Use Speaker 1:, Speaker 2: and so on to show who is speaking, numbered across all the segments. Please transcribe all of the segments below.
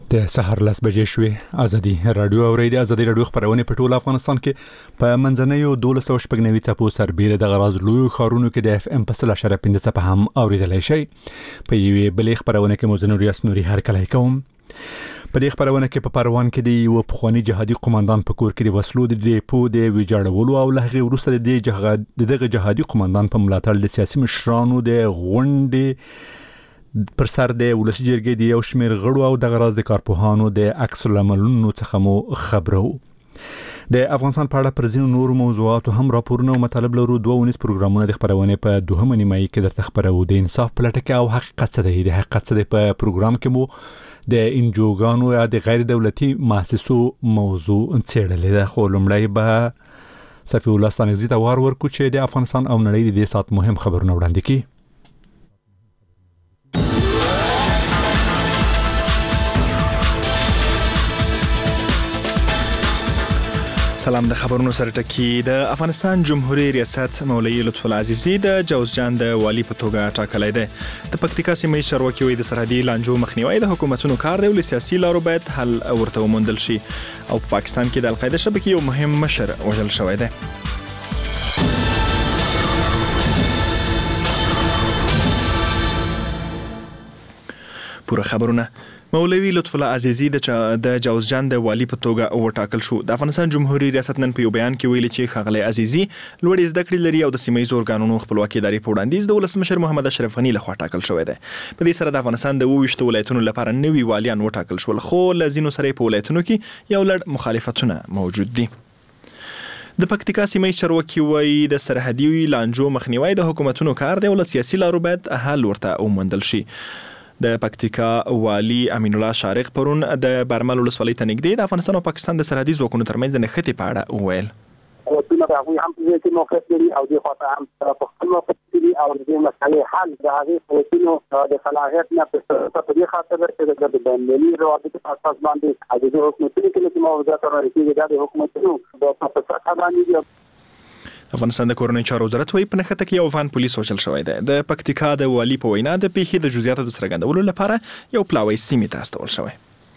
Speaker 1: د سحر 10 بجې شوې. ازادي رادیو اوریدي. ازادي رادیو خبرونه په ټول افغانستان کې په منځنیو 1290 څپو سربېره د غراز لوی خارونو کې د اف ام په 0.5 څپه هم اوریدلای شي. په یوې بلې خبرونه کې مو زنور یاسنوري هر کله کوم. په دې خبرونه کې په پروان کې د یو پخوانی جهادي قوماندان په کور کې د وسلو د ډیپو د ویجاړولو او له هغه وروسته دغه جهادي قوماندان په ملاتړ د سیاسي مشرانو د غونډې پر سر د ولسی جرګې د یو شمېر غړو او د غراز د کارپوهانو د عکس العملونو څخه مو خبرو. د افغانستان په اړه پر ځینو نورو موضوعاتو هم راپورونه او مطالب لرو. 2 پروګرامونه د خبرونه په 2 نیمایي کې درته خبرو. د انصاف په لټه کې او حقیقت څه دی. د حقیقت څه دی په پروګرام کې مو د انجوګانو یا د غیر دولتي مؤسسو موضوع څېړلې ده. خو لومړی به صفي الله ستانکزي ته ورکو چې د افغانستان او نړۍ د دې سات مهم خبرونه وړاندې کړي.
Speaker 2: سلام. د خبرونو سره ټکی. د افغانستان جمهوریت ریاست مولوي لطف الله عزیزي د جوزجان د والی په توګه ټاکلی دی. د پکتیکا سیمې چارواکي وایي د سرحدي لانجو مخنیوي د حکومتونو کار دی او له سیاسي لارو باید حل ورته وموندل شي. او په پاکستان کې د القاعده شبکې یو مهم مشر وژل شوی دی. پوره خبرونه. مولوي لطف الله عزیزي د جوزجان د والی په توګه وټاکل شو. د افغانستان جمهوریت ریاست نن په یو بیان کې ویلي چې ښاغلی عزیزي لوړې زده کړې لري او د سیمه ییزو ارګانونو خپلواکي ادارې په وړاندیز د ولسمشر محمد اشرف غني لخوا ټاکل شوی دی. په دې سره د افغانستان د 22 ولایتونو لپاره نوي والیان وټاکل شول، خو له ځینو سره په ولایتونو کې یو لړ مخالفتونه موجود دي. د پکتیکا سیمې چارواکي وایي د سرحدي لانجو مخنیوي د حکومتونو کار دی او له سیاسي لارو باید حل ورته وموندل شي. د پکتیکا والی امین الله شارق پرون د برمل ولسوالۍ ته نږدې د افغانستان او پاکستان د سرحدي ځواکونو ترمنځ د نښتې په اړه وویل.
Speaker 3: قوتونه هغوی هم په دې کې موقف لري او دې خواته هم په خپل موقف لري او د دې مسایل حل د هغې قوتونو د صلاحیت نه په دې خاطر چې د بینالمللي روابطو په اساس باندې د دې حکومتونو کې چې موضوعات راځي د حکومتونو د سطح باندې.
Speaker 2: افغانستان د کورنۍ چارو وزارت وایي په نښته کې یو افغان پولیس وژل شوی دی. د پکتیکا د والی په وینا د پیښې د جزئیاتو د څرګندولو لپاره یو پلاوی سیمې ته استول شوی.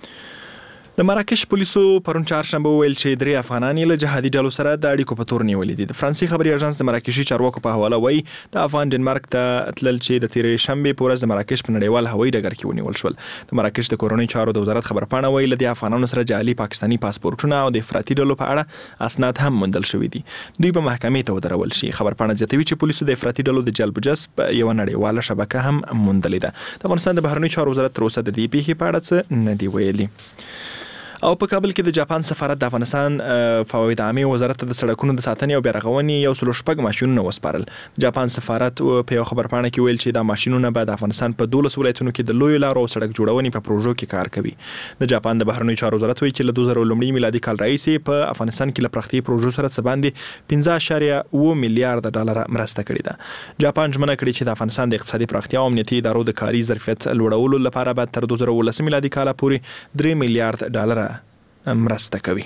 Speaker 2: د مراکش پولیسو پرون چهارشنبه وویل چې 3 افغانان له جهادي ډلو سره د اړیکو په تور نیولي دي. د فرانسې خبري اژانس د مراکشي چارواکو په حواله وایي د افغان ډنمارک ته تلل چې د تیرې شنبې په ورځ د مراکش په نړیوال هوایي ډګر کې ونیول شول. د مراکش د کورنۍ چارو د وزارت خبرپاڼه وایي له افغانانو سره جعلي پاکستاني پاسپورتونه او د افراطي ډلو په اړه اسناد هم موندل شوي دي. دوی په محکمې ته ودرول شي. خبرپاڼه زیاتوي چې پولیسو د افراطي ډلو د جلب جذب یو نړیواله شبکه هم موندلې ده. د افغانستان د بهرنیو چارو وزارت تر اوسه د دې پیښې په اړه څه نه دی ویلي. او په کابل کې د جاپان سفارت د افغانستان فواید عامه وزارت ته د سړکونو د ساتنې او بیارغونې یو 106 ماشینونه وسپارل. جاپان سفارت په یو خبرپاڼه کې ویل چې دا ماشینونه به د افغانستان په 12 ولایتونو کې د لوی لارو او سړک جوړونې په پروژو کې کار کوي. د جاپان د بهرنیو چارو وزارت وایي چې له 2000 میلادي کال راهیسې په افغانستان کې له پراختي پروژو سره څه باندې 15.7 میلیارډ ډالر مرسته کړې ده. جاپان ژمنه کړې چې د افغانستان د اقتصادي پراختیا او امنیتي ادارو د کاري ظرفیت لوړولو لپاره به تر 2019 میلادي کال پورې 3 میلیارډ ډالر مرسته کوي.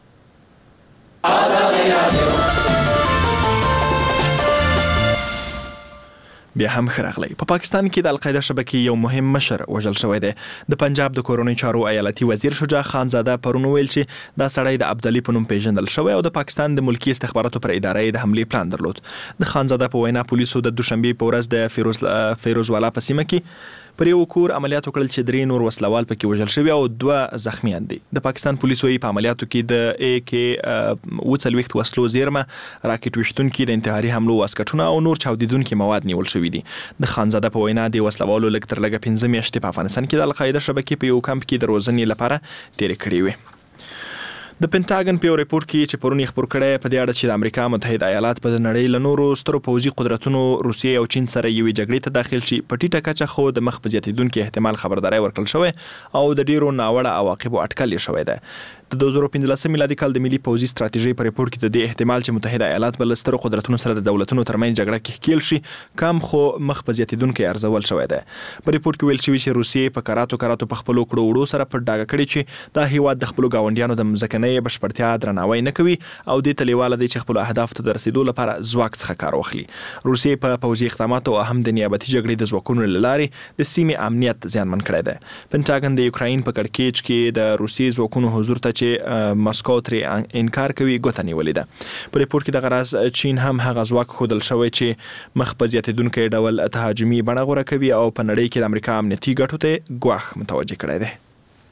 Speaker 2: بیا هم خراغلی. په پاکستان کې د القاعده شبکې یو مهم مشر وژل شوی دی. د پنجاب د کورنۍ چارو ایالتي وزیر شجاع خان زاده پرون ویل چې دا سړی د عبدالي په نوم پیژندل شوی او د پاکستان د ملکی استخباراتو پر ادارې د حملې پلان درلود. د خان زاده په وینا پولیسو د دوشنبه په ورځ د فیروزوالا په سیمه کې پر یو کور عملیات وکړل چې 3 نور وسلوال پکې وژل شوی او 2 زخمیان دي. د پاکستان پولیسو په عملیاتو کې د AK-40 وسلو زیرمه، راکټ وشتونکي، د انتحاري حملو واسکټونه او نور چاودیدونکي مواد نیول شوی دي. د خانزاده په وینا د وسلوالو لږ تر لږه 15 میاشتې په افغانستان کې د القاعده شبکې په یو کمپ کې د روزنې لپاره تیرې کړې وي. د پینټاګن په یو ریپورت کې چې پرون یې خبر کړی په دې اړه چې د امریکا متحده ایالات په نړۍ له نورو سترو پوځي قدرتونو روسیې او چین سره یوې جګړې ته داخل شي په ټیټه کچه خو د مخ په زیاتېدونکي احتمال خبرداری ورکړل شوی او د ډیرو ناوړه عواقبو اټکل یې شوی دی. د 2015 میلادي کال د ملي پوځي ستراتیژي په ریپورت کې د دې احتمال چې متحده ایالات بل ستر قدرتونو سره د دولتونو ترمنځ جګړه کې کېل شي کم خو مخ په زیاتیدونکو ارزول شوی دی. په ریپورت کې ویل شوی چې روسیې په کراتو په خپل کړو وړو سره په ډاګه کړی چې دا هیواد د خپل گاونډیانو د مځکنۍ بشپړتیا درناوی نه کوي او د تلیواله دی چې خپل اهداف ته رسیدو لپاره ځواک څخه کار واخلي. روسیې په پوځي اقداماتو او هم د نیابتي جګړې د ځواکونو لارې د سیمې امنیت زیانمن کړی دی. پنټاګن د یوکراین په کړکېچ کې د روسي ځواکونو حضور ته چې ماسکو ترې انکار کوي ګوته نیولې ده. په ریپورت کې د غراز چین هم هغه ځواک ښودل شوی چې مخ په زیاتیدونکو ډول تهاجمي بڼه غوره کوي او په نړۍ کې د امریکا امنیتي ګټو ته ګواښ متوجه کړی دی.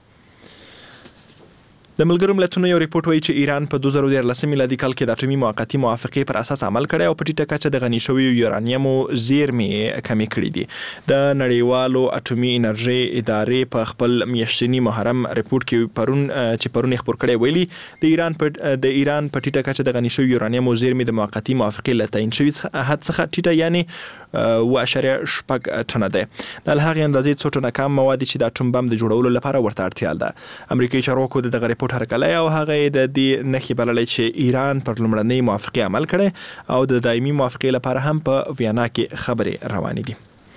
Speaker 2: د ملګرو ملتونو یو ریپورت وایي چې ایران په 2013 میلادي کال کې د اټومي موقتي موافقې پر اساس عمل کړی او په ټیټه کچه د غني شویو یورانیمو زیرمې کمې کړې دي. د نړیوالو اټومي انرژي ادارې په خپل میاشتني محرم ریپورت کې پرون خبر کړی ویلي د ایران په ټیټه کچه د غني شویو یورانیمو زیرمې د موقتي موافقې له تعین شوي حد څخه ټیټه یعنی 0.6 ټنه ده. د هغې اندازې څو ټنه کم مواد چې د اټوم بم د جوړولو لپاره ورته اړتیا ده. امریکایي چارواکو دغه ریپورت هرکلی او هغه د دې نښې بللې چې ایران پر لومړنۍ موافقې عمل کړی او د دایمي موافقې لپاره هم په ویانا کې خبرې روانې دي.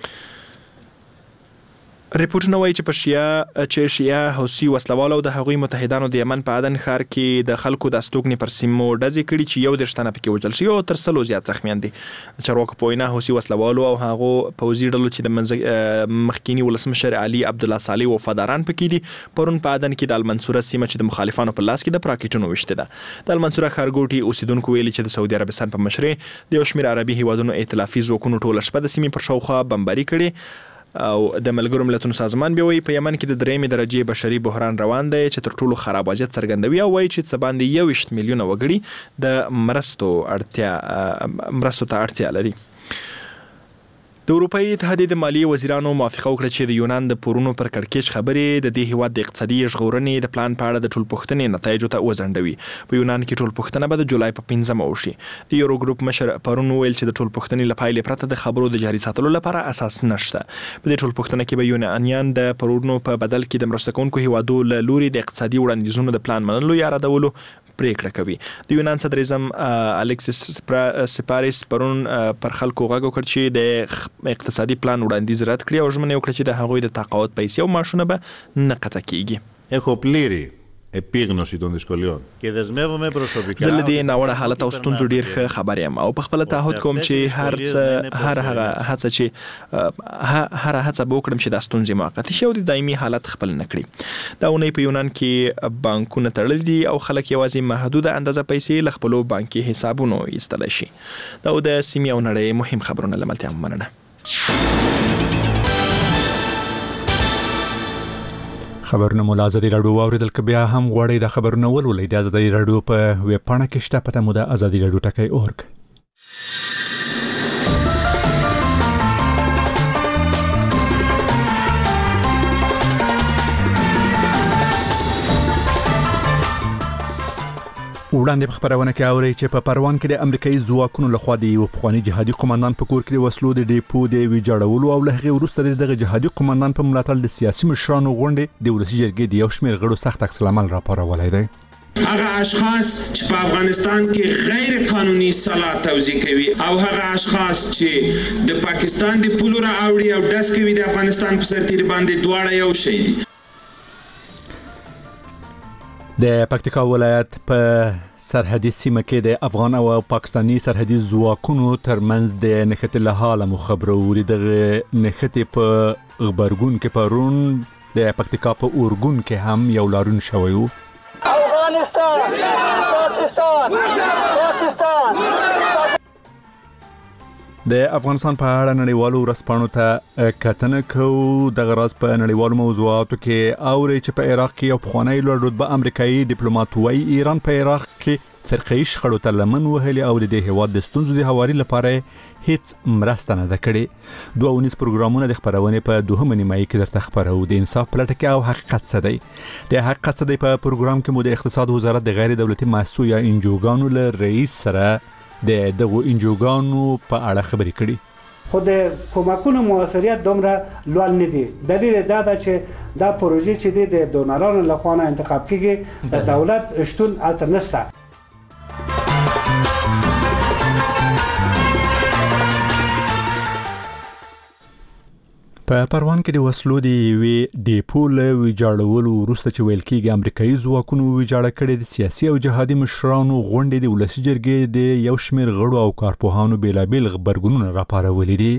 Speaker 2: ریپورتونه وایي چې شیعه حوثي وسلوالو د هغوی متحدانو د یمن په عدن ښار کې د خلکو د استوګنې پر سیمو ډزې کړي چې 11 تنه پکې وژل شوي او تر 100 زیات زخمیان دي. چارواکو په وینا حوثي وسلوالو او هغو پوځي ډلو چې د مخکینی ولسمشر علي عبدالله صالح وفاداران پکې دي پرون په عدن کې د المنصوره سیمه چې د مخالفانو په لاس کې د پراکټونو وشته ده. د المنصوره ښارګوټي اوسیدونکو ویلي چې د سعودي عربستان په مشرۍ د یو شمېر عربي هیوادونو ائتلافي ځواکونو ټوله شپه د سیمې پر شاوخوا بمباري کړي او د ملګرو ملتونو سازمان بیا وایي په یمن کې د 3 درجې بشري بحران روان دی چې تر ټولو خراب وضعیت څرګندوي او وایي چې څه باندې 21 میلیونه وګړي د مرستو ته اړتیا لري. د اروپאי اتحادیې د مالیې وزیرانو موافقه وکړه چې د یونان د پورونو پر کړکېچ خبرې د دې هیواد د اقتصادي ژغورنې د پلان په اړه د ټولپوښتنې نتایجو ته وځنډوي. په یونان کې ټولپوښتنه به د جولای په 15 وشي. د یورو ګروپ مشر پرون ویل چې د ټولپوښتنې له پایلې پرته د خبرو د جاري ساتلو لپاره اساس نشته. په دې ټولپوښتنه کې به یونانیان د پورونو په بدل کې د مرسته کوونکو هیوادو له لوري د اقتصادي وړاندیزونو د پلان منلو یا ردولو پریکړه کوي. د یونان صدر اعظم الکسیس سپاریس پرون پر خلکو غږ وکړ چې د اقتصادي پلان وړاندیز رد کړي او ژمنه وکړه چې د هغوی د تقاعد پیسې او معاشونه به نه قطع کیږي.
Speaker 4: Έχω πλήρη επίγνωση των δυσκολιών και δεσμεύομαι προσωπικά.
Speaker 2: زه له دې ناوړه حالت او ستونزو ډیر ښه خبر یم او په خپل تعهد کوم چې هر هڅه به وکړم چې دا ستونزې موقتي شي او د دایمي حالت خپل نه کړي. دا اونۍ په یونان کې بانکونه تړل دي او خلک یوازې محدوده اندازه پیسې له خپلو بانکي حسابونو ایستلی شي. دا د سیمې او نړۍ مهم خبرونه له ملتیا مننه.
Speaker 1: خبرونه مو له ازادي راډیو واوریدل که بیا هم غواړئ د خبرونه ولولئ د ازادي راډیو په ویب پاڼه کې شته پته مو د ازادي راډیو ټکی .org. وړاندې په خبرونه کې اوري چې په پروان کې د امریکایي ځواکونو لخوا د یو پخوانی جهادي قومندان په کور کې د وسلو د ډیپو د ویجاړولو او له هغې وروسته دغه جهادي قومندان په ملاتړ د سیاسي مشرانو غونډې د ولسي جرګې د یو شمېر غړو سخت عکس العمل راپارولی دی.
Speaker 5: هغه اشخاص چې په افغانستان کې غیر قانوني سلاح توزیع کوي او هغه اشخاص چې د پاکستان د پولو را اوړي او ډز کوي د افغانستان په سرتیر باندې دواړه یو شی دي.
Speaker 1: د پکتیکا ولایت په سرحدي سیمه کې د افغان او پاکستاني سرحدي ځواکونو ترمنځ د نښتې له حاله مو خبرو وري د نښتې په غبرګون کې پرون د پکتیکا په اورګون کې هم یو لارون شوی و. افغانستان پاکستان د افغانستان په اړه نړیوالو ورځپاڼو ته کتنه کوو. د غراز په نړیوالو موضوعاتو کې اوري چې په عراق کې یو پخوانی لوړ رتبه امریکایي ډیپلوماټ وايي ایران په عراق کې فرقه‌ای شخړو ته لمن وهلي او د دې هیواد د ستونزو د هواري لپاره هیڅ مرسته نه ده کړې. 2 پروګرامونه د خبرونې په 2 نیمایي کې درته خبرو د انصاف پلټه کې او حقیقت څه دی. د حقیقت څه دی په پروګرام کې مو د اقتصاد وزارت د غیر دولتي مؤسسو یا انجوګانو له رئیس سره د دغو انجوګانو په اړه خبرې کړي.
Speaker 6: خو د کومکونو موثریت دومره لوړ نه دي. دلیل دا ده چې دا پروژې چې د دونرانو لخوا انتخاب کیږي د دولت شتون الته نشته.
Speaker 1: په پروان کې د وسلو د وی ډیپو له ویجاړولو وروسته چې ویل کېږي امریکایي ځواکونو ویجاړه کړې د سیاسي او جهادي مشرانو غونډې د ولسي جرګې د یو شمېر غړو او کارپوهانو بیلابیل غبرګونونه راپارولي دي.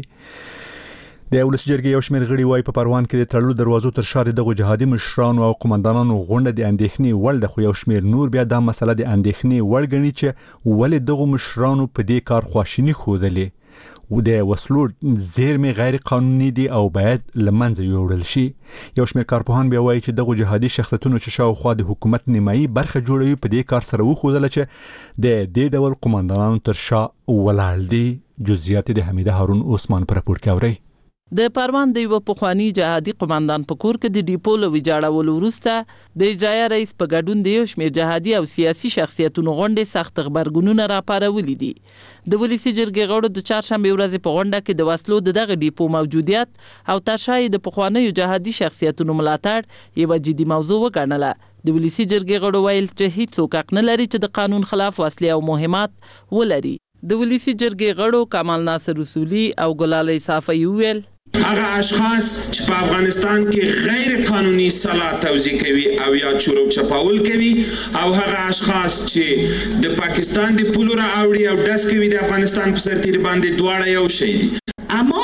Speaker 1: د ولسي جرګې یو شمېر غړي وايي په پروان کې د تړلو دروازو تر شا دغه جهادي مشرانو او قومندانانو غونډه د اندېښنې وړ ده، خو یو شمېر نور بیا دا مسله د اندېښنې وړ ګڼي چې ولې دغه مشرانو په دې کار خواشیني ښودلې و د وسلو زیرمې غیر قانوني دي او باید لمنځه یوړل شي. یو شمېر کارپوهان بیا وایي چې دغه جهادي شخصیتونو چې شاوخوا د حکومت نیمایي برخه جوړوي په دې کار سره وښودله چې د دې ډول قومندانانو تر شا ولاړ دي. جزئیات د حمیده هارون عثمان پر راپور کې اورئ.
Speaker 7: د پروان د یو پخوانی جهادي قومندان په کور کې د ډیپو له ویجاړولو وروسته د اجرایه رئیس په ګډون د یو شمېر جهادي او سیاسي شخصیتونو غونډې سخت خبرګونونه راپارولي دي. د ولسي جرګې غړو د چهارشنبه ورځې په غونډه کې د وسلو د دغه ډیپو موجودیت او ترشای د پخوانیو جهادي شخصیتونو ملاتړ یو جدي موضوع وګڼله. د ولسي جرګې غړو ویل چې هیڅوک حق نه لري چې د قانون خلاف وسلې او مهمات ولري. د ولسي جرګې غړو کمال ناصر رسولي او ګلالۍ صافی ویل
Speaker 5: هغه اشخاص چې په افغانستان کې غیر قانوني سلاح توزیع کوي او یا چورو چپاول کوي او هغه اشخاص چې د پاکستان د پولو را اوړي او داس کوي د افغانستان په سرتیر باندې دواړه یو شی دي.
Speaker 8: اما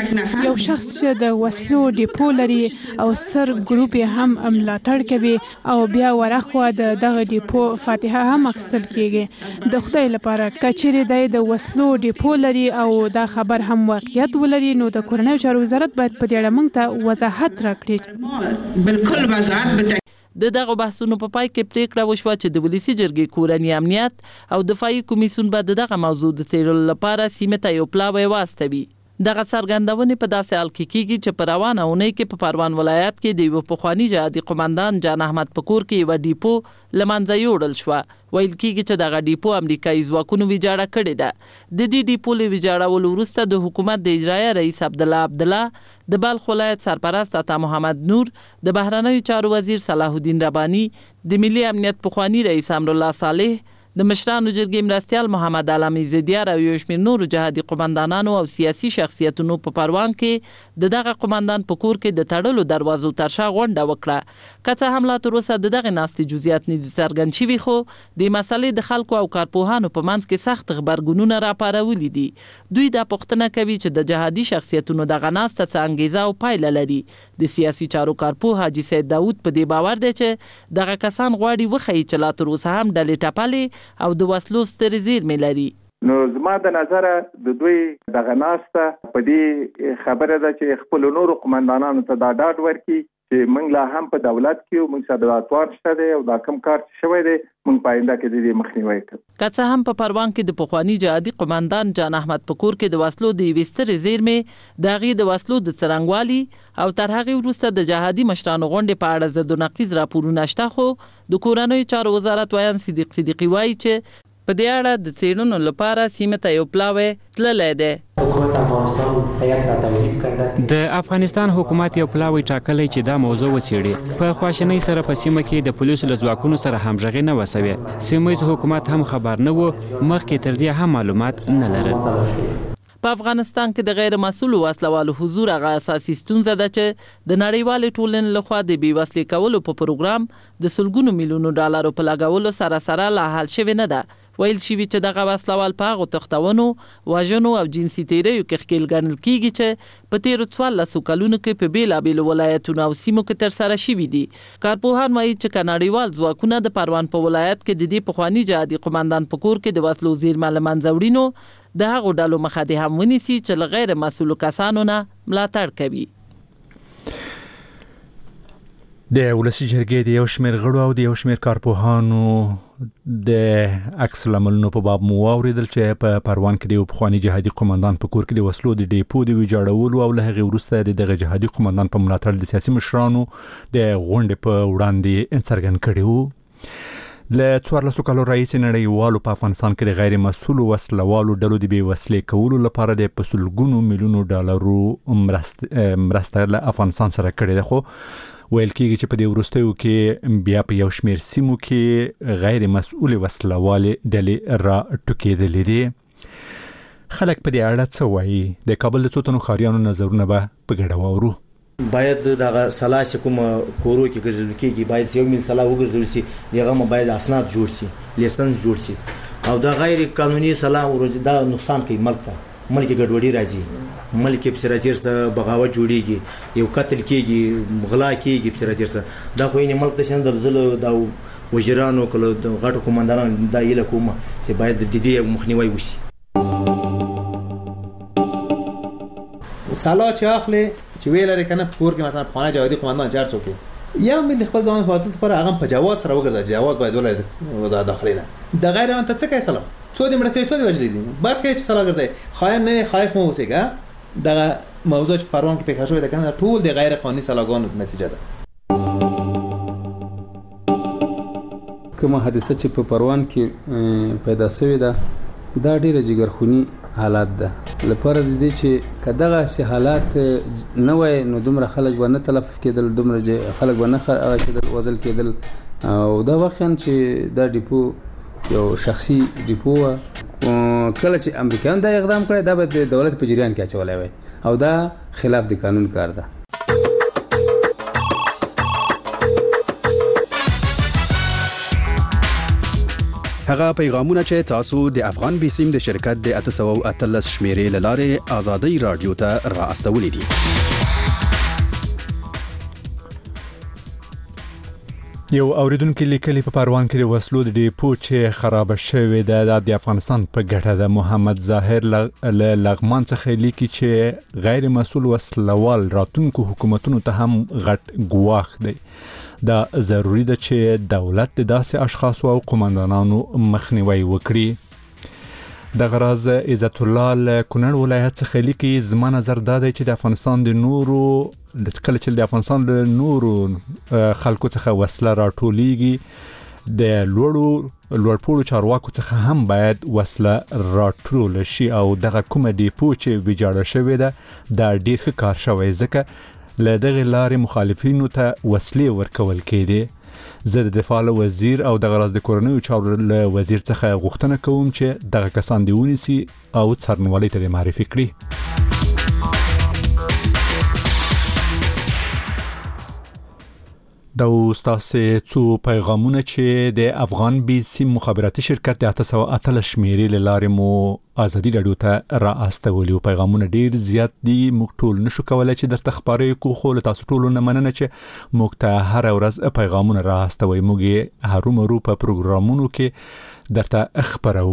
Speaker 8: یو شخص چې د وسلو ډیپو لري او سر ګروپ هم ملاتړ کوي او بیا ورخوا دغه ډیپو فاتحه هم اخیستل کیږي. د خدای لپاره کچېرې د وسلو ډیپو لري او دا خبر هم واقعیت ولري نو د کورنیو چارو وزارت باید په دې اړه موږ ته وضاحت راکړي.
Speaker 5: بالکل وضاحت
Speaker 7: د دغه بحثونو په پای کې پریکړه وشوه چې د ولسي جرګې کورنی امنیت او دفاعي کمیسیون به دغه موضوع د څېړلو لپاره سیمه ته یو پلاوی واستوي. دغه څرګندونې په داسې حال کې کیږي چې په روانه اونۍ کې په پروان ولایت کې د یو پخوانی جهادي قومندان جان احمد پکور کې یو ډیپو لمنځه یوړل شو. ویل کیږي چې دغه ډیپو امریکایي ځواکونو ویجاړه کړې ده. د دې ډیپو له ویجاړولو وروسته د حکومت د اجرایه رئیس عبدالله د بلخ ولایت سرپرست عطا محمد نور، د بهرنیو چارو وزیر صلاح الدین رباني، د ملي امنیت پخوانی رئیس امرالله صالح، د مشرانو جرګې مرستیال محمد علامه زیدیار او یو شمېر نورو جهادي قومندانانو او سیاسي شخصیتونو په پروان کې دغه قومندان په کور کې د تړلو دروازو تر شا غونډه وکړه. که څه هم لا تر اوسه دغه ناستې جزئیات نه دي څرګند شوي، خو د مسلې د خلکو او کارپوهانو په منځ کې سخت غبرګونونه راپارولي دي. دوی دا پوښتنه کوي چې د جهادي شخصیتونو دغه ناسته څه انګیزه او پایله لري. د سیاسي چارو کارپوه حاجي سید داود په دې باور دی چې دغه کسان غواړي وښیي چې لا تر اوسه هم ډلې ټپلې او د وسلو سترې زیرمې لري.
Speaker 9: نو زما د نظره د دوی دغه ناسته په دې خبره ده چې خپل نورو قومندانانو ته دا ډاډ ورکړي چې موږ لا هم په دولت کې او موږ سره د اتوار شته دی او دا کم کار شوی دی موږ پاینده کې د دې مخنیوي کوو.
Speaker 7: که څه هم په پروان کې د پخوانی جهادي قومندان جان احمد پکور کې د وسلو د وستر زیرمې د هغې د وسلو د څرنګوالي او تر هغې وروسته د جهادي مشرانو غونډې په اړه ضد و نقیض راپورونه شته، خو د کورنیو چارو وزارت ویان صدیقي وایي چې په دې اړه د څېړنو لپاره سیمه ته یو پلاوی تللی دی.
Speaker 10: د افغانستان حکومت یو پلاوی ټاکلی چې دا موضوع وڅېړي. په خواشینۍ سره په سیمه کې د پولیسو له ځواکونو سره همغږي نه وسوي. سیمه‌ییز حکومت هم خبر نه و، مخکې تر دې هم معلومات نه لرل.
Speaker 7: په افغانستان کې د غیر مسؤلو وسلوالو حضور هغه اساسي ستونزه ده چې د نړیوالې ټولنې لخوا د بې وسلې کولو په پروګرام د سلګونو میلیونو ډالرو په لګولو سره لا حل شوې نه ده. ویل شوي چې دغه وسلوال په هغو تښتونو، وژنو او جنسي تیریو کې ښکېل ګڼل کیږي چې په تیرو 14 کلونو کې په بېلابېلو ولایتونو او سیمو کې ترسره شوي دي. کارپوهان وایي چې که نړیوال ځواکونه د پروان په ولایت کې د دې پخواني جهادي قومندان په کور کې د وسلو زیرمه له منځه وړي، نو د هغو ډلو مخه دې هم ونیسي چې له غیر مسؤلو کسانو نه ملاتړ کوي.
Speaker 1: د ولسي جرګې د یو شمېر غړو او د یو شمېر کارپوهانو د عکس العملونو په باب مو واورېدل چې په پروان کې د یو پخواني جهادي قومندان په کور کې د وسلو د ډیپو د ویجاړولو او له هغې وروسته د دغه جهادي قومندان په ملاتړ د سیاسي مشرانو د غونډې په وړاندې څرګند کړي وو. له 14 کالو رئیس نړیوالو په افغانستان کې د غیر مسؤل وسلوالو ډلو د بې وسلې کولو لپاره د پسلګونو میلیونو ډالرو مرسته له افغانستان سره کړې ده، خو ویل کېږي چې په دې وروستیو کې بیا په یو شمېر سیمو کې غیر مسؤل وسلوالې ډلې را ټوکېدلې دي. خلک په دې اړه څه وایي؟ د کابل د څو تنو ښاریانو نظرونه به په ګډه واورو.
Speaker 11: باید دغه سلا چې کوم کورو کې ګرځول کېږي باید یو مل سلا وګرځول شي، دغه باید اسناد جوړ شي، لیسنس جوړ شي، او دا غیر قانوني سلا دا نقصان کوي ملک ته، ملک ګډوډي راځي، ملک په سراتیر سره بغاوت جوړیږي، یو قتل کېږي، غلا کېږي په سراتیر سره. دا خو یې ملک ته څنګه دلزل دا وزیرانو کله د غټو کمانډرانو دا یله کومه چې باید د دې مخنیوي وشي.
Speaker 12: سلا چې اخلي چې ویل لري کنه پور کې مثلا پخوانی جوادي قومندان چار څوک یا ملي خپل ځان فاضل پر هغه په جواز سره وګرځي، جواز باید ولري وزارت داخلي نه د غیر انت څه کوي سلام څو دې مړ کوي څو دې وجلې دي بعد کې چې سلا ګرځي خاين نه خايف مو اوسېګا. دغه موضوع چې پروان کې پېښه شوې ده کنه ټول د غیر قانوني سلاګانو نتیجه ده.
Speaker 13: کومه حادثه چې په پروان کې پیدا شوې ده دا ډیره جګرخونی حالات ده. لپاره د دې چې کداغه سي حالات نه وای نو دومره خلک ونه تلف کېدل، دومره خلک ونه کېدل وزل کېدل. او دا وخت چې دا ډیپو یو شخصي ډیپو کله چې امریکایان دا اقدام کړی دا به د دولت په جریان کې اچولای وای او دا خلاف د قانون کار ده.
Speaker 14: هغه پیغامونه چې تاسو د افغان بیسیم د شرکت د 813 شمیرې لاره آزادۍ رادیو ته را استولې دي.
Speaker 1: یو اوریدونکو لیکلي په پروان کې د وسلو د ډیپو چې خراب شوی د افغانستان په ګټه د محمد ظاهر لغمان څخه لیکي چې غیر مسؤل وسلوال راتونکو حکومتونو ته هم غټ ګواښ دی. دا ضروری ده چې دولت د داسې اشخاصو او قومندانانو مخنیوي وکړي. د غراز عزت الله له کونړ ولایت څخه لیکي زما نظر دا دی چې د افغانستان د نورو کله چې د افغانستان د نورو خلکو څخه وسله راټولېږي د لوړپوړو چارواکو څخه هم باید وسله راټول شي او دغه کومه ډیپو چې ویجاړه شوې ده دا ډیر ښه کار شوی ځکه له دغه لارې مخالفینو ته وسلې ورکول کېدې. زه د دفاع وزیر او د غراز د کورنیو چارو له وزیر څخه غوښتنه کوم چې دغه کسان دی ونیسي او څارنوالۍ ته معرفي کړي. دا ستاسو څو پیغامونه چې د افغان بیسیم مخابراتي شرکت د 813 شمیرې لاره مو آزادي رادیو ته را استولي. پیغامونه ډیر زیات دي، موږ ټول نشو کولای چې درته خبرې کوو، خو تاسو ټول نه مننه چې موږ ته هر ورځ پیغامونه را استوي. موږ هرومرو په پروګرامونو کې درته خبرو.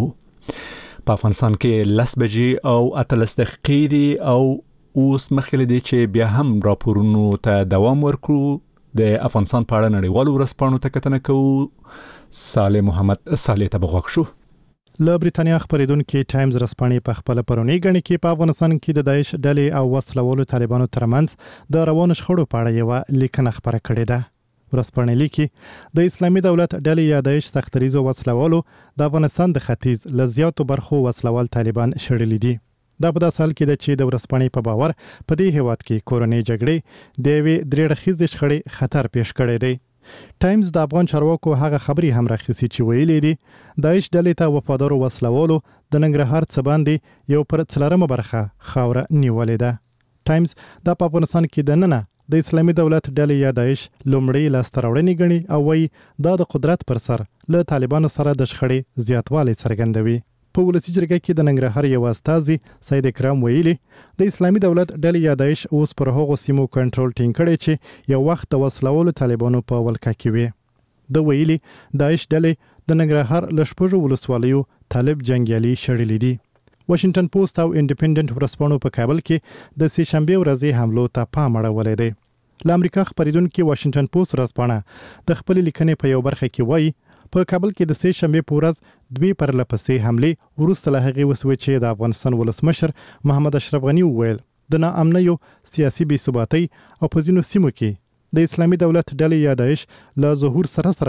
Speaker 1: په افغانستان کې 10 بجې او 13 دقیقې او اوس مخکې دي چې بیا هم راپورونو ته دوام ورکړو. د افغانستان په اړه نړیوالو ورځپاڼو ته کتنه کوو. صالح محمد صالح ته بغوښ شو.
Speaker 2: له بریتانیا خبرېدونکو ټایمز ورځپاڼې په خپل پرونی غني کې په افغانستان کې د داعش ډلې او وسلوالو طالبانو ترمنځ د روانو شخړو په اړه یو لیکنه خبره کړې ده. ورځپاڼې لیکي د اسلامي دولت ډلې یا داعش سختریزو وسلوالو د افغانستان د ختیځ لزیاتو برخو وسلوال طالبان شړلې دي. دا په داسې حال کې ده چې د ورځپاڼې په باور په دې هیواد کې کورنۍ جګړې د یوې درېړخیزې شخړې خطر پیښ کړی دی. ټایمز د افغان چارواکو هغه خبري هم راخصي چې ویلي دي داعش ډلې ته وفادارو وسلوالو د ننګرهار څخه باندې یو پر 4 برخه خاوره نیولې ده. ټایمز د افغانستان کې د ننه د اسلامي دولت ډلې یا داعش لومړی لاستراوړنې غني او وایي دا د قدرت پر سر له طالبانو سره د شخړې زیاتوالی څرګندوي. په ولسی جرګه کې د ننګرهار یو استازي سید اکرام ویلي د اسلامي دولت ډلې یا داعش اوس پر هغو سیمو کنټرول ټینګ کړي چې یو وخت د وسلوالو طالبانو په ولکه کې وي. د ویلي داعش ډلې د ننګرهار لشپږو ولسوالیو طالب جنگیالي شړلې دي. واشنگټن پوسټ او انډیپندنت ورځپاڼو په کابل کې د سه شنبه ورځې حملو ته پام اړولې دی. له امریکا خبرېدونکو واشنگټن پوسټ ورځپاڼه د خپل لیکنې په یو برخه کې وایي په کابل کې د سه شنبه په ورځ دوی پر لپسې حمله ورسته له هغې وسوي چې د افغانستان ولسمشر محمد اشرف غنی وویل د ناامنیو سیاسي بې ثباتۍ او په ځینو سیمو کې د اسلامي دولت ډلې یا داعش له ظهور سره به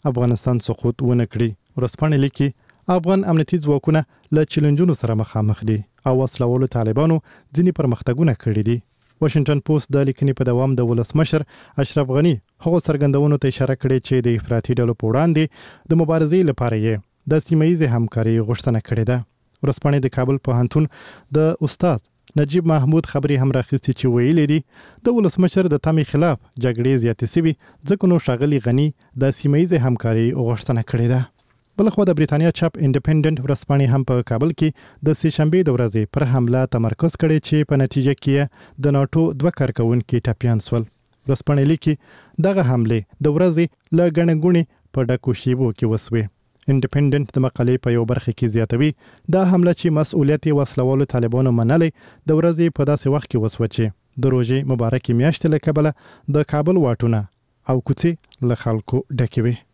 Speaker 15: افغانستان سقوط ونه کړي. ورځپاڼه لیکي افغان امنیتي ځواکونه له چیلنجونو سره مخامخ دي او وسلوالو طالبانو ځینې پرمختګونه کړي دي. واشنگټن پوسټ د لیکنې په دوام د ولسمشر اشرف غنی هغو څرګندونو ته اشاره کړې چې د افراطي ډلو په وړاندې د مبارزې لپاره یې د سیمه‌ییزې همکاري غوښتنه کړې ده. ورځپاڼې د کابل پوهنتون د استاد نجیب محمود خبري هم راخستې چې ویلي دي د ولسمشر د تمې خلاف جګړې زیاتې سوي ځکه نو ښاغلي غني د سیمه‌ییزې همکاري غوښتنه کړې ده. بلخو د بریتانیا چاپ انډیپندنت ورځپاڼې هم په کابل کې د سه شنبه د ورځې پر حمله تمرکز کړي چې په نتیجه کې د ناتو 2 کارکونکو ټپيان سول. ورځپاڼې لیکي دغه حمله د ورځې له غنګونی په ډکو شیبو کې وسوي. انډیپندنت د مقالې په یو برخه کې زیاتوي دا حمله چې مسؤلیت وسلوالو طالبانو منلې د ورځې په داسې وخت کې وسوه چې د روزي مبارکي میاشت له کبله د کابل واټونه او کوڅې له خلکو ډکې وي.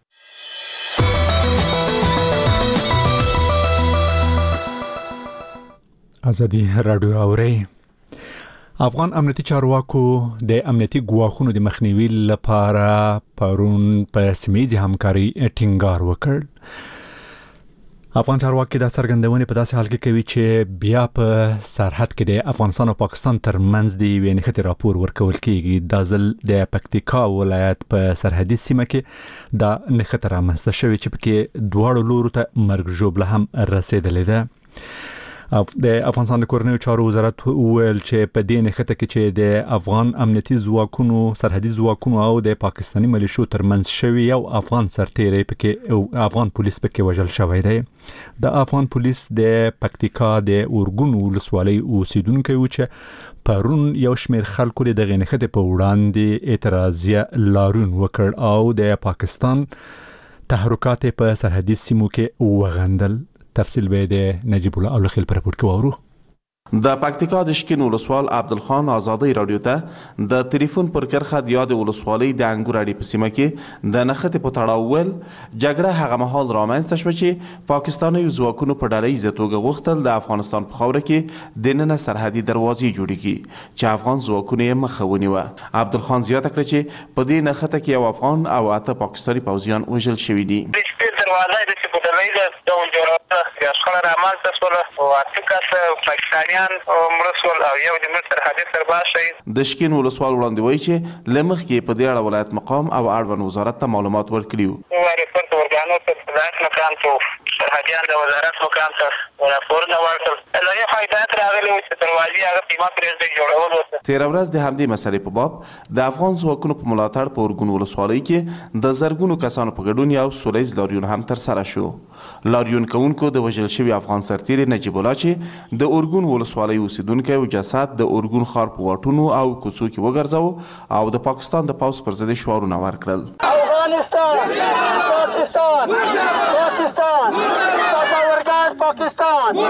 Speaker 1: ازادي رادیو اوري. افغان امنیتي چارواکو د امنیتي ګواښونو د مخنیوي لپاره پرون په سیمه‌ییزې همکاري ټینګار وکړ. افغان چارواکي د څرګندونې په داسې حال کې کوي چې بیا په سرحد کې د افغانستان او پاکستان ترمنځ د یوې نښتې راپور ورکول کیږي. دا ځل د پکتیکا ولایت په سرحدي سیمه کې دا نښته رامنځته شوې چې پکې دواړو لورو ته مرګ ژوبله هم رسیدلې ده. د افغانستان د کورنیو چارو وزارت ویل چې په دې نښته کې چې د افغان امنیتي ځواکونو سرحدي ځواکونو او د پاکستاني ملیشو ترمنځ شوی یو افغان سرتیری پکې او افغان پولیس پکې وژل شوی دی. د افغان پولیس د پکتیکا د اورګون ولسوالۍ اوسیدونکو چې پرون یو شمېر خلکو د دغه نښتې په وړاندې اعتراضیه لاریون وکړ او د پاکستان تحرکات په سرحدي سیمو کې وغندل. تفصیل به د نجیب الله اولخیل پر راپور کې وورو.
Speaker 16: د پکتیکا د شکین ولسوال عبدالخان آزادی رادیو ته د ټلیفون پر کرخه د یاد ولسوالۍ د انګور اړې په سیمه کې د نښتې په تړاو ول جګړه هغه مهال رامنځته شوه چې پاکستاني ځواکونو په ډله ییزه توګه غوښتل د افغانستان په خاوره کې دننه سرحدي دروازې جوړې کړي چې افغان ځواکونو یې مخه ونیوه. عبدالخان زیاته کړه چې په دې نښته کې یو افغان او 8 پاکستاني پوځیان وژل شوي دي.
Speaker 17: دروازه د چې په دلایل د جوړولو یا شخړه رامنځته شوله او 8 کسه پاکستانیان مرسول او یو د مصر سرحدي سرباز شهید.
Speaker 16: د شکین ولسوال وړاندې وایي چې له مخکې په دې اړه ولایت مقام او اړوند وزارت ته معلومات ورکړي وو.
Speaker 17: ریپورت ورګانو ته ولایت مقام ته سرحدیان د وزارت مقام ته راپورونه ورکړل. له یو هدایت راغلی و چې دروازې هغه سیمه پرېږدي جوړول وسه.
Speaker 16: تېره ورځ د همدې مسلې په باب د افغان ځواکونو په ملاتړ په اورګون ولسوالۍ کې د زرګونو کسانو په ګډون یو سولیز لاریون هم ترسره شو. لاریون کوونکو د وژل شوي افغان سرتیري نجیب الله چې د اورګون ولسوالۍ اوسیدونکی او جسد د اورګون ښار په واټونو او کوڅو کې وګرځاوه او د پاکستان د پوځ پر ضد شعارونه ورکړل.
Speaker 17: افغانستان پاکستان پاکستان پاکستان.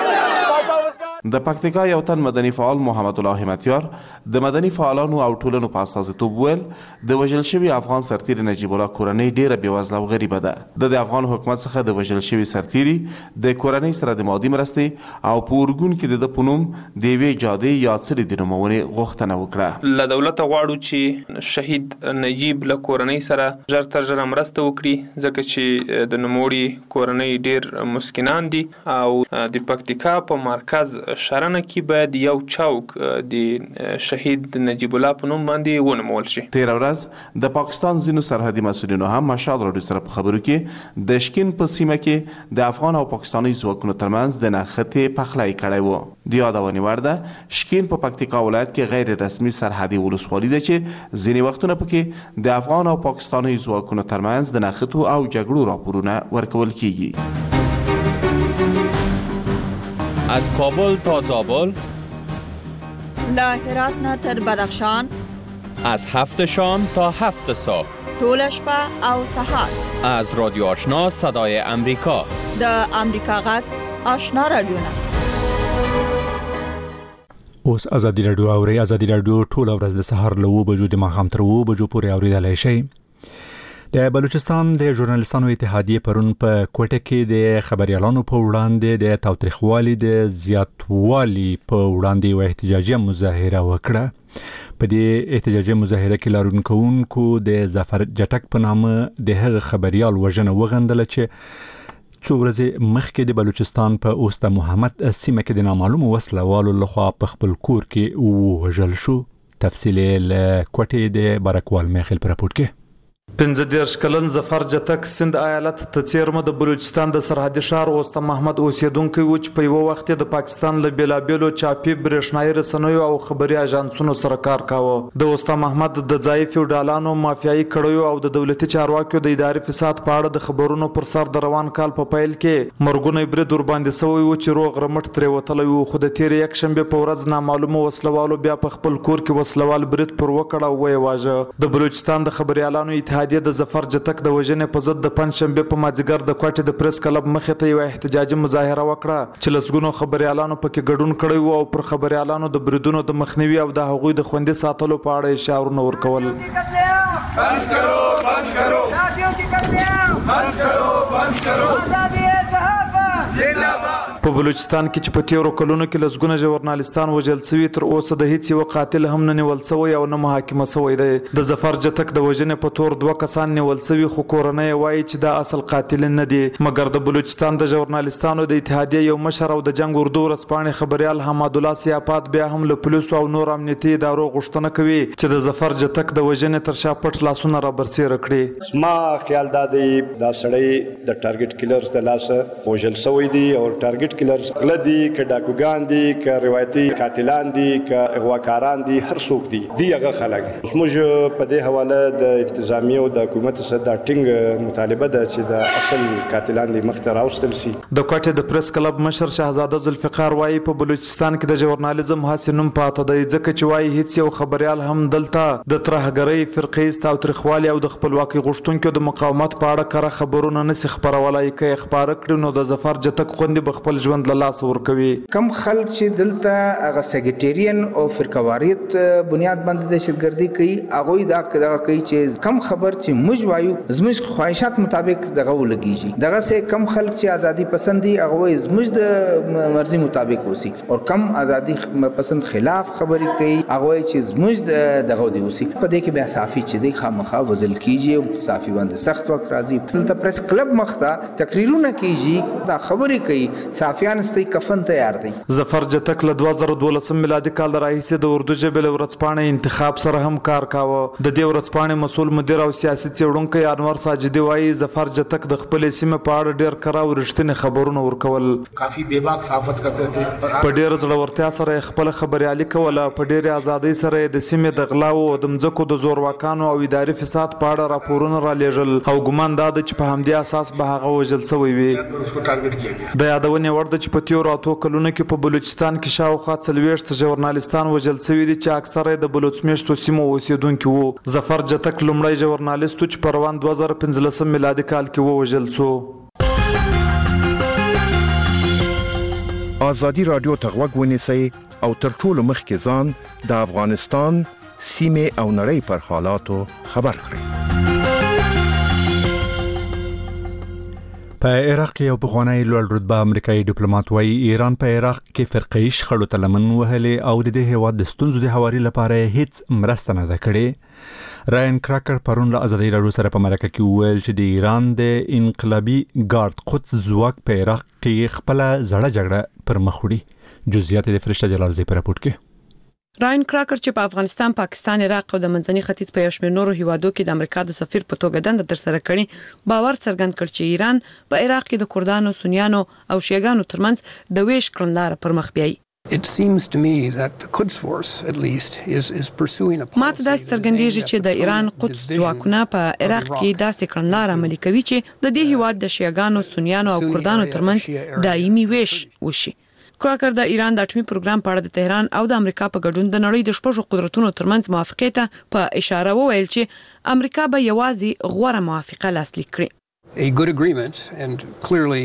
Speaker 16: د پکتیکا یو تن مدني فعال محمد الله همتیار د مدني فعالانو او ټولنو په استازیتوب ویل د وژل شوي افغان سرتیري نجیب الله کورنۍ ډیره بېوزله او غریبه ده. د افغان حکومت څخه د وژل شوي سرتیري د کورنۍ سره د مادي مرستې او په اورګون کې د په نوم د یوې جادې یا څلي د نومونې غوښتنه وکړه.
Speaker 18: له دولته غواړو چې شهید نجیب له کورنۍ سره ژر تر ژره مرسته وکړي ځکه چې د نوموړي کورنۍ ډیر مسکینان دي او د پکتیکا په مرکز شرنه کې باید یو چوک د شهید نجیب الله په نوم باندې ونومول شي.
Speaker 16: تېره ورځ د پاکستان ځینو سرحدي مسؤلینو هم مشال راډیو سره په خبرو کې د شکین په سیمه کې د افغان او پاکستاني ځواکونو ترمنځ د نښتې پخلی کړی و. د یادونې وړ ده شکین په پکتیکا ولایت کې غیر رسمي سرحدي ولسوالي ده چې ځینې وختونه پکې د افغان او پاکستاني ځواکونو ترمنځ د نښتو او جګړو راپورونه ورکول کیږي.
Speaker 19: از کابل تا زابل،
Speaker 20: له هرات نه تر بدخشان،
Speaker 19: از 7 شام تا 7 صبح،
Speaker 20: طول شپه او سحر،
Speaker 19: از رادیو آشنا صدای امریکا،
Speaker 20: د امریکا غږ آشنا رادیو.
Speaker 1: اوس ازادي رادیو اوري. ازادي رادیو ټول ورځ د سحر له 9 بجو د ماښام تر 9 بجو پورې اوریدلای شئ. د بلوچستان د ژورنالیستانو اتحادیه پرون په کوټه کې د خبريالانو په وړاندې د تاوتریخوالي د زیاتوالي په وړاندې یو احتجاجي مظاهره وکړه. په دې احتجاجي مظاهره کې لاریونکو د ظفر جټک په نامه د هغه خبريال وژنه وغندله چې څو ورځې مخکې د بلوچستان په اوستا محمد سیمه کې د نامعلومو وسلوالو لخوا په خپل کور کې وژل شو. تفصیل له کوټې د برکوال میخیل پر راپورټ کې
Speaker 21: 15 کلن ظفر جټک سند ایالت ته چیرمه د بلوچستان د سرحدي ښار اوستا محمد اوسیدونکو و چې په یو وخت د پاکستان له بیلابیلو چاپی برېښنايي رسنیو او خبري اژانسونو سره کار کاوه. د اوستا محمد د ځای فیوډالانو مافیایي کړیو او د دولتي چارواکو د اداري فساد په اړه د خبرونو پر سر د روان کال په پیل کې مرګونه برید ور باندې سوی و چې روغ رمټ ترې وتلی و. خو د تیر یک شنبه په ورځ نامعلومه وسلوالو بیا په خپل کور کې وسلوال برید پر وکړ او وی واژه. د بلوچستان د خبريالانو اتحادیه د ظفر جټک د وژنې په ضد د پنځشنبه په مازیګر د کوټې د پریس کلب مخې ته یو احتجاجي مظاهره وکړه چې لسګونو خبريالانو پکې ګډون کړی و او پر خبريالانو د بریدونو د مخنیوي او د هغوی د خوندي ساتلو په اړه اشارونه ورکول. بند کرو بند کرو بند کرو بند کرو په بلوچستان کې چې په تیرو کلونو کې لسګونه ژورنالیستان وژل شوي تر اوسه د هیڅ یو قاتل هم نه نیول شوی او نه محاکمه شوی دی. د ظفر جټک د وژنې په تور 2 کسان نیول شوي خو کورنۍ وایي چې دا اصل قاتل نه دی. مګر د بلوچستان د ژورنالیستانو د اتحادیه یو مشر او د جنگ اردو ورځپاڼې خبريال حماد الله سیاپات بیا هم له پولیسو او نور امنیتي ادارو غوښتنه کوي چې د ظفر جټک د وژنې تر شا پټ لاسونه را برسېره کړي.
Speaker 22: ما خیال دا دی دا سړی د ټارګټ کیلرز د لاسه وژل شوی دی او ټارګټ کیلرز غلدي ک ډاکوګان دي ک روایتي قاتلان دي ک اغواکاران دي هر څوک دي هغه خلک. موږ په دې حواله د انتظامیه او د حکومت سره د ټینګ مطالبه ده چې د اصل قاتلان دي مخ ته راوستل شي.
Speaker 21: د کوټې د پریس کلب مشر شهزاده ذوالفقار وایي په بلوچستان کې د ژورنالیزم هڅې نوم پاته دی ځکه چې وایي هیڅ یو خبريال هم دلته د ترهګرۍ فرقې تاوتریخوالي او د خپلواکۍ غوښتونکو د مقاومت په اړه کره خبرونه نشي خبرولای. کې خبر کړي نو د ظفر جټک خوندې بخپل ژوند له لاس ورکوي.
Speaker 23: کم خلک چې دلته هغه سیکریټریان او فرقواریت بنیاد باندې دهشتګردي کوي هغه دا کوي چې کم خبر چې موږ وایو زموږ خواهشات مطابق دغه ولګیږي. دغه سه کم خلک چې ازادي پسند دي هغه زموږ د مرزي مطابق وسی او کم ازادي پسند خلاف خبري کوي هغه چې زموږ دغه دی وسی. په دې کې بیا صافي چې دی خامخا وزل کیږي او صافي باندې سخت وخت راځي. دلته پریس کلب مخته تقریرونه کیږي دا خبري کوي صافیان ستې کفن تیار دی.
Speaker 21: ظفر جټک له 2012 میلادي کال راهیسې د اردو ژبې له ورځپاڼې انتخاب سره هم کار کاوه. د دې ورځپاڼې مسؤل مدیر او سیاسي څېړونکی انور ساجدي وایي ظفر جټک د خپل سیمه په اړه ډېر کره او رښتینې خبرونه ورکول.
Speaker 24: کافي بېباک صحافت کوي
Speaker 21: په ډېر زړورتیا سره خپل خبريالي کوله. په ډېر ازادۍ سره د سیمې د غلاو او د مځکو د زورواکانو او اداري فساد په اړه راپورونه را لېږل او ګمان دا چې په همدې اساس به هغه وژل شوی وي. د یادونې وړ ده چې په تیرو 8 کلونو کې په بلوچستان کې شاوخوا 40 ژورنالیستان وژل شوي دي چې اکثره د بلوچ میشتو سیمو اوسیدونکي وو. ظفر جټک لومړی ژورنالیست چې په روان 2015 میلادي کال کې ووژل شو.
Speaker 25: آزادي رادیو ته غوږ ونیسئ او تر ټولو مخکې ځان د افغانستان سیمې او نړۍ پر حالاتو خبر کړئ.
Speaker 1: په عراق کې یو پخوانی لوړ رتبه امریکایي ډیپلوماټ وایي ایران په عراق کې فرقه‌ای شخړو ته لمن وهلې او د دې هیواد د ستونزو د هواري لپاره هیڅ مرسته نه ده کړې. راین کراکر پرون له ازادي راډیو سره په مرکه کې وویل چې د ایران د انقلابي ګارد قدس ځواک په عراق کې خپل زړه جګړه پر مخ وړي. جزئیات د فرشته جلال زی په راپورټ کې.
Speaker 26: راین کراکر چې په افغانستان، پاکستان، عراق او د منځني ختیځ په یو شمېر نورو هیوادو کې د امریکا د سفیر په توګه دنده ترسره کړې، باور څرګند کړ چې ایران په عراق کې د کردانو، سنیانو او شیعاګانو ترمنځ د ویش کړنلاره پر مخ بیایي.
Speaker 27: It seems to me that the Quds Force at least is pursuing a policy.
Speaker 26: ماته دا څرګندېږي چې د ایران قدس ځواکونه په عراق کې داسې کړنلاره عملي کوي چې د دې هیواد د شیعاګانو، سنیانو او کردانو ترمنځ دایمي ویش وشي. کراکر د ایران د اټومي پروګرام په اړه د تهران او د امریکا په ګډون د نړۍ د شپږو قدرتونو ترمنځ موافقه ته په اشاره وویل چې امریکا به یوازې غوره موافقه لاسلیک کړي.
Speaker 27: A good agreement and clearly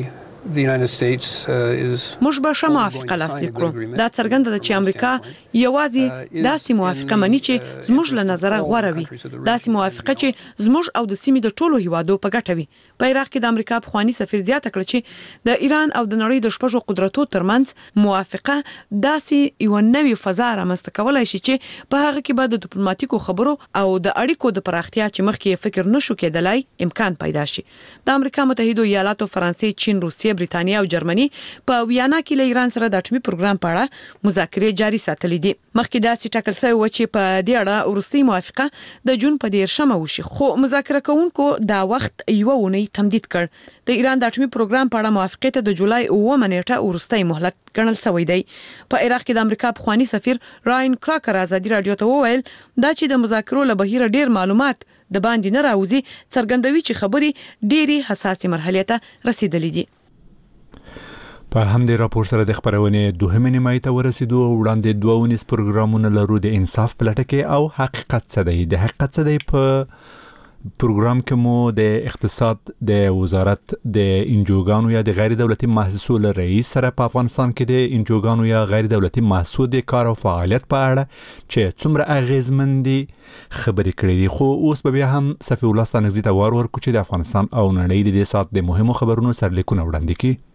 Speaker 27: the United States is
Speaker 26: موږ به ښه موافقه لاسلیک کړو. دا څرګنده ده چې امریکا یوازې داسې موافقه مني چې زموږ له نظره غوره وي، داسې موافقه چې زموږ او د سیمې د ټولو هیوادو په ګټه وي. په عراق کې د امریکا پخوانی سفیر زیاته کړه چې د ایران او د نړۍ د شپږو قدرتونو ترمنځ موافقه داسې یو نوې فضا رامنځته کولای شي چې په هغه کې به د ډیپلوماټیکو خبرو او د اړیکو د پراختیا چې مخکې فکر نشو کېدلای امکان پیدا شي. د امریکا متحده ایالاتو، فرانسې، چین، روسیې، برېټانیا او جرمني په ویانا کې له ایران سره د اټومي پروګرام په اړه مذاکرې جاري ساتلې دي. مخکې داسې ټاکل شوی و چې په دې اړه وروستۍ موافقه د جون په 13 وشي، خو مذاکره کوونکو دا وخت یو ونی تمدید کړ. د ایران د اټومي پروګرام په اړه موافقه ته د جولای 9 نیټه وروستۍ مهلت ګڼل شوی دی. په عراق کې د امریکا پخوانی سفیر راین کراکر ازادي رادیو ته وویل دا چې د مذاکرو له بهیر ډیر معلومات د باندې نه راوځي څرګندوي چې خبرې ډېری حساسه مرحله ته رسیدلې دي.
Speaker 1: په همدې راپور سره د خبرونې دوهمه نیمایي ته ورسېدو. وړاندې 22 پروګرامونه لرو د انصاف په لټه کې او حقیقت څه دی. د حقیقت څه دی په پروګرام کې مو د اقتصاد د وزارت د انجوګانو یا د غیر دولتي مؤسسو رئیس سره په افغانستان کې د انجوګانو یا غیر دولتي مؤسسو د کار او فعالیت په اړه چې څومره اغیزمن دي خبرې کړې دي. خو اوس به بیا هم صفی الله ستانګزي ته ورکو چې د افغانستان او نړۍ د دې سات د مهمو خبرونو سرلیکونه وړاندې کړي.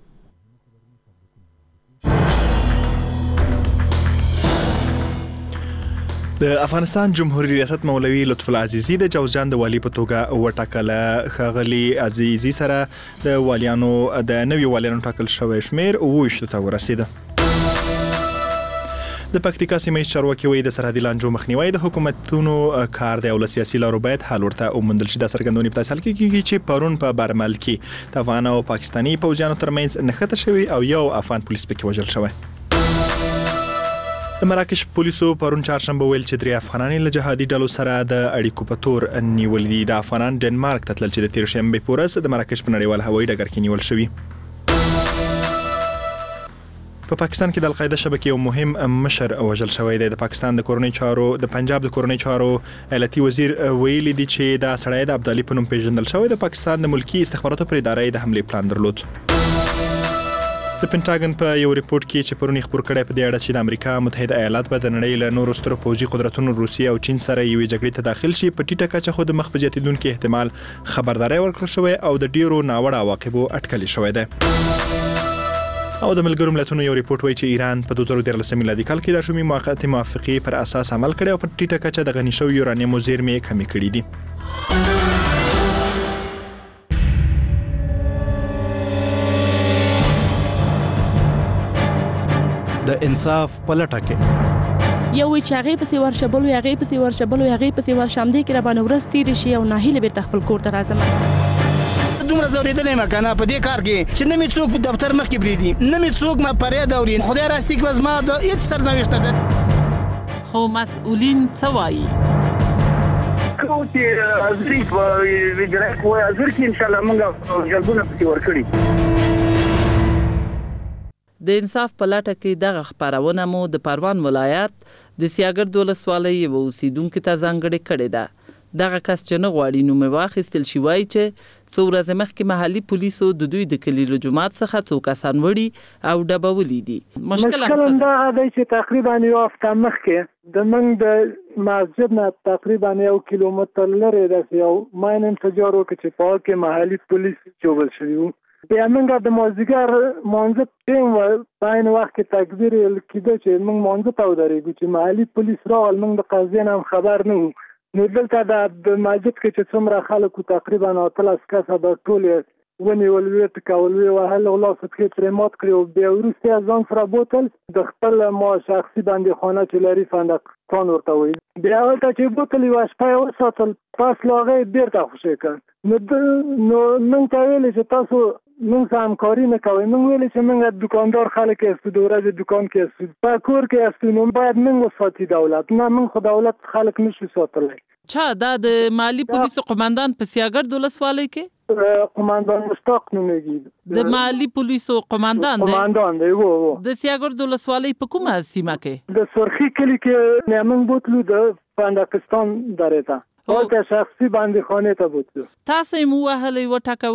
Speaker 2: د افغانستان جمهوریت ریاست مولوي لطف الله عزیزي د جوزجان د والی په توګه وټاکله. ښاغلي عزیزي سره د والیانو د نوي والیانو ټاکل شوی شمیر 28 ته ورسېده. د پکتیکا سیمې چارواکي وایي د سرحدي لانجو مخنیوي د حکومتونو کار دی او له سیاسي لارو باید حل ورته وموندل شي. دا څرګندونه په تاسو کې چې پرون په بارمل کې د افغان او پاکستاني پوځیانو ترمنځ نښته شوی او یو افغان پولیس پکې وژل شوی. د مراکش پولیسو پرون چهارشنبه ویل چې 3 افغانان له جهادي ډلو سره د اړیکو په تور نیول دي. د افغانان ډنمارک ته تلل چې د 13 شنبه په ورځ د مراکش په نړیوال هوایي ډګر کې نیول شوی. په پاکستان کې د القاعده شبکې یو مهم مشر وژل شوی دی. د پاکستان د کورنۍ چارو د پنجاب د کورنۍ چارو ایالتي وزیر ویلي دی چې دا سړی د عبدالي په نوم پیژندل شوی. د پاکستان د ملکی استخباراتو پر ادارې د حمله پلان درلود. د پینټاګن په یو ریپورت کې چې پرونی خبر کړی په دې اړه چې د امریکا متحده ایالات به د نړۍ له نورو سترو پوځي قدرتونو روسیه او چین سره یوې جګړې ته داخل شي په ټیټه کچه خو د مخ په زیاتیدونکو احتمال خبرداري ورکړل شوی او د ډیرو ناوړه عواقبو اټکل شوی دی. او د ملګرو ملتونو یو ریپورت وایي چې ایران په 2013 میلادي کال کې د شومي موقته موافقه پر اساس عمل کړی او په ټیټه کچه د غني شوی یورانیم زیرمې کمی کړې دي.
Speaker 14: د انصاف پلټه کې
Speaker 3: یو چاغې پسې ورشبلو یاغې پسې ورشبلو یاغې پسې ورشمدې کې را باندې ورستې شي او ناهیله به تخپل کور ته راځم.
Speaker 4: دومره زوریدلې ما کنه په دې کار کې چې نه می څوک دفتر مخ کې بریدي نه می څوک ما پرې دوري خدای راستي کې وزما د هیڅ سرنوشت ده.
Speaker 7: خو مسؤلین څه وایي؟
Speaker 5: کوم چې ازري په ویجرای کوی ازر کې ان شاء الله موږ جلبونه پسې ورکړي.
Speaker 7: د انصاف په لټه کې دغه خبرونه مو د پروان ولایت د سیاګرد ولسوالۍ یو اوسیدونکو ته ځانګړې کړې ده. دغه کس چې نه غواړي نوم واخیستل شي وایي چې څو ورځې مخکې محلي پولیسو د دوی د کلي له جماعت څخه څو کسان وړي او ډبولي دي.
Speaker 6: مشکل دا دی چې تقریبا یو هفته مخکې د موږ د مسجد نه تقریبا 1 کیلومتر لري د یو ماین انفجار وکړ چې په کې محلي پولیس جوړ شوی. بیا موږ د مازیګر مانځ ټیم په عین وخت کې تکبیر لیکده چې موږ مانځ ته ودرېږو چې محلي پولیس راغل. موږ د قضیې نه خبر نه وو. نو دلته د مسجد کې چې څومره خلکو تقریبا 8 کسه د ټول ونیول وی ټکول وی وهل خلاص کې پرمات کړو. بیا وروسته ځان سره بوتل د خپل ما شخصي باندې خانه چې لري فندقان ورته وي. بیا ولته چې بوتل یو شپه وساتل پاس لاغې بیرته خوشې کړ. نو موږ ته ویل چې تاسو موږ سره همکاري نه کوي. موږ ویل چې موږ دکاندار خلک یو د ورځې دکان کې یو په کور کې یو نو باید موږ وساتي دولت نه موږ خو دولت خلک نشو ساتلی.
Speaker 7: چا دا د مالی پولیسو قوماندان په سیاګرد ولسوالۍ کې
Speaker 6: قوماندان مشتاق نومېږي.
Speaker 7: د مالی پولیسو قوماندان دی.
Speaker 6: قوماندان دی وو.
Speaker 7: د سیاګرد ولسوالۍ په کومه سیمه کې؟
Speaker 6: د سرخی کلی کې موږ بوتلو د پاکستان درته او ته شخصي باندې خانه ته بوتلو.
Speaker 7: تاسو مو وهلې وټاکولې؟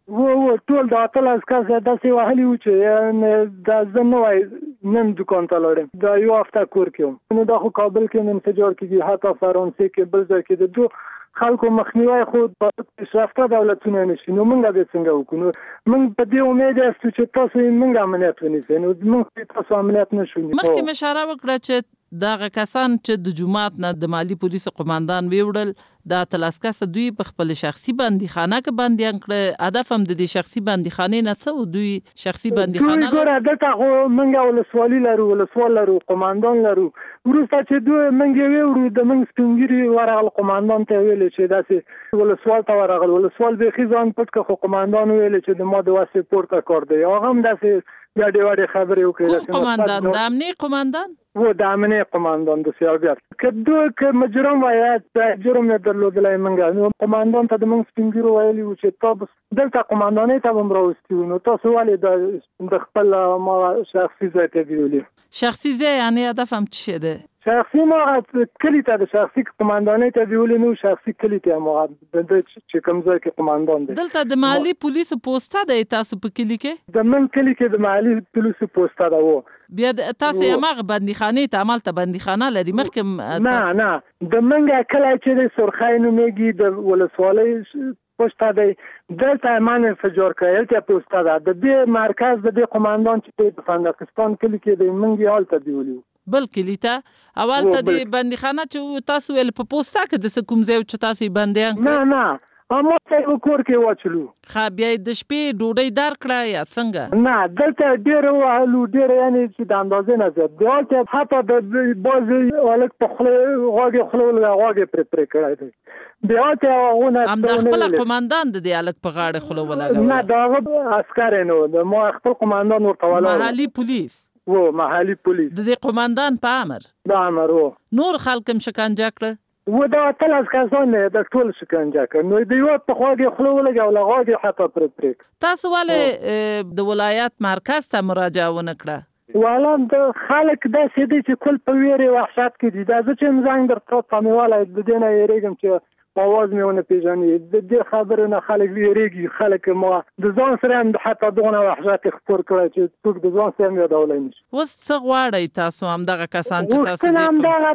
Speaker 6: و ټول د اتل اسکاس داسې وهلي و چې دا زنه وای نن دکان ته لاړم دا یو هفته کور کې نو دا خو کابل کې انفجار کیږي حتی فرانسې کې بل ځای کې د دوه خلکو مخنیوي خو په پیشرفته دولتونه نشي نو موږ به څنګه وکړو موږ په دې امید یاستو چې تاسو موږ امنیت ونیسئ نو موږ تاسو امنیت نشو
Speaker 7: مخکې اشاره وکړه چې دغه کسان چې د جماعت نه د مالی پولیسو قوماندان ویوړل د تلاسکاس دوی په خپل شخصي بندیخانه کې بندیان کړ هدف هم د دې شخصي بندیخانه نه څه دوی شخصي بندیخانه
Speaker 6: ګور دلته خو موږ ولسوالي لرو ولسوال لرو قوماندان لرو ورسته چې دوی موږ ویوړو د موږ سپینګری ورغل قوماندان ته ویل چې داسې ولسوال ته ورغل ولسوال به خزان پټ که قوماندان ویل چې د ما د واسه پورته کار دی هغه هم داسې یا ډېر خبرې وکړې
Speaker 7: کوم قوماندان د امنیه قوماندان
Speaker 6: و د امنیه قوماندان د سیاست کدو که مجرم وایي جرم نه درلودلای منګه نو قوماندان ته د موږ سپینګیرو ویلي و چې تاسو دلته قوماندانې ته هم راوستي نو تاسو ولې د خپل ما شخصي ځای ته ویلي
Speaker 7: شخصي ځای یعنی هدف هم څه ده
Speaker 6: شخصي ما کلی ته د شخصي قوماندانې ته ویلي نو شخصي کلی ته ما د چې کوم ځای کې قوماندان دی
Speaker 7: دلته د مالی پولیسو پوسټه دی تاسو په کلی کې
Speaker 6: د من کلی کې د مالی پولیسو پوسټه ده و
Speaker 7: بیا تاسو یې مغه بندیخانه ته عمل ته بندیخانه لري مخکې
Speaker 6: نه د منګه کله چې د سرخای نومېږي د ولسوالۍ پوسټه دی دلته مان انفجار کړل ته پوسټه ده د دې مرکز د دې قوماندان چې په فندقستان کلی کې د منګي حالت دی ویلو
Speaker 7: بل کلی ته اول ته د بندیخانه چې تاسو ول په پوسټه کې د کوم ځای چې تاسو بندیان
Speaker 6: نه اما ته کور کې واچلو
Speaker 7: خا بیا د شپې ډوډۍ دار کړه یا څنګه
Speaker 6: نه دلته ډېر وهلو ډېر یعنی چې د اندازې نه زیات بیا چې حتی د بازي ولک په خله غوږی غوږی پر کړای دی بیا ته هغه
Speaker 7: هم د خپل قوماندان د دې الک په غاړه خله ولګا
Speaker 6: نه دا عسكر نو د ما خپل قوماندان ورته ولا
Speaker 7: محلي پولیس
Speaker 6: و محلي پولیس
Speaker 7: د دې قوماندان په امر
Speaker 6: د امر
Speaker 7: نور خلک هم شکنجه کړ
Speaker 6: و دا تل از کسان د ټول شکنجه کړ نو د یو په خواږه خلو ولګا ولا غاږه حتی پر
Speaker 7: تاسو ولې د ولایت مرکز ته مراجعه ونکړه
Speaker 6: ولان د خلک د سیدي چې کل په ویری وحشت کې دي دا چې زنګ درته پامواله د دینه یریږم چې اواز میونه پیژني د دې خبرو نه خلک ویریږي خلک ما د ځان سره هم حتی دغه وحشت خپور کړی چې څوک د ځان سره یې ډولای نشي
Speaker 7: اوس څه غواړی تاسو هم دغه کسان چې تاسو
Speaker 6: غوښتنه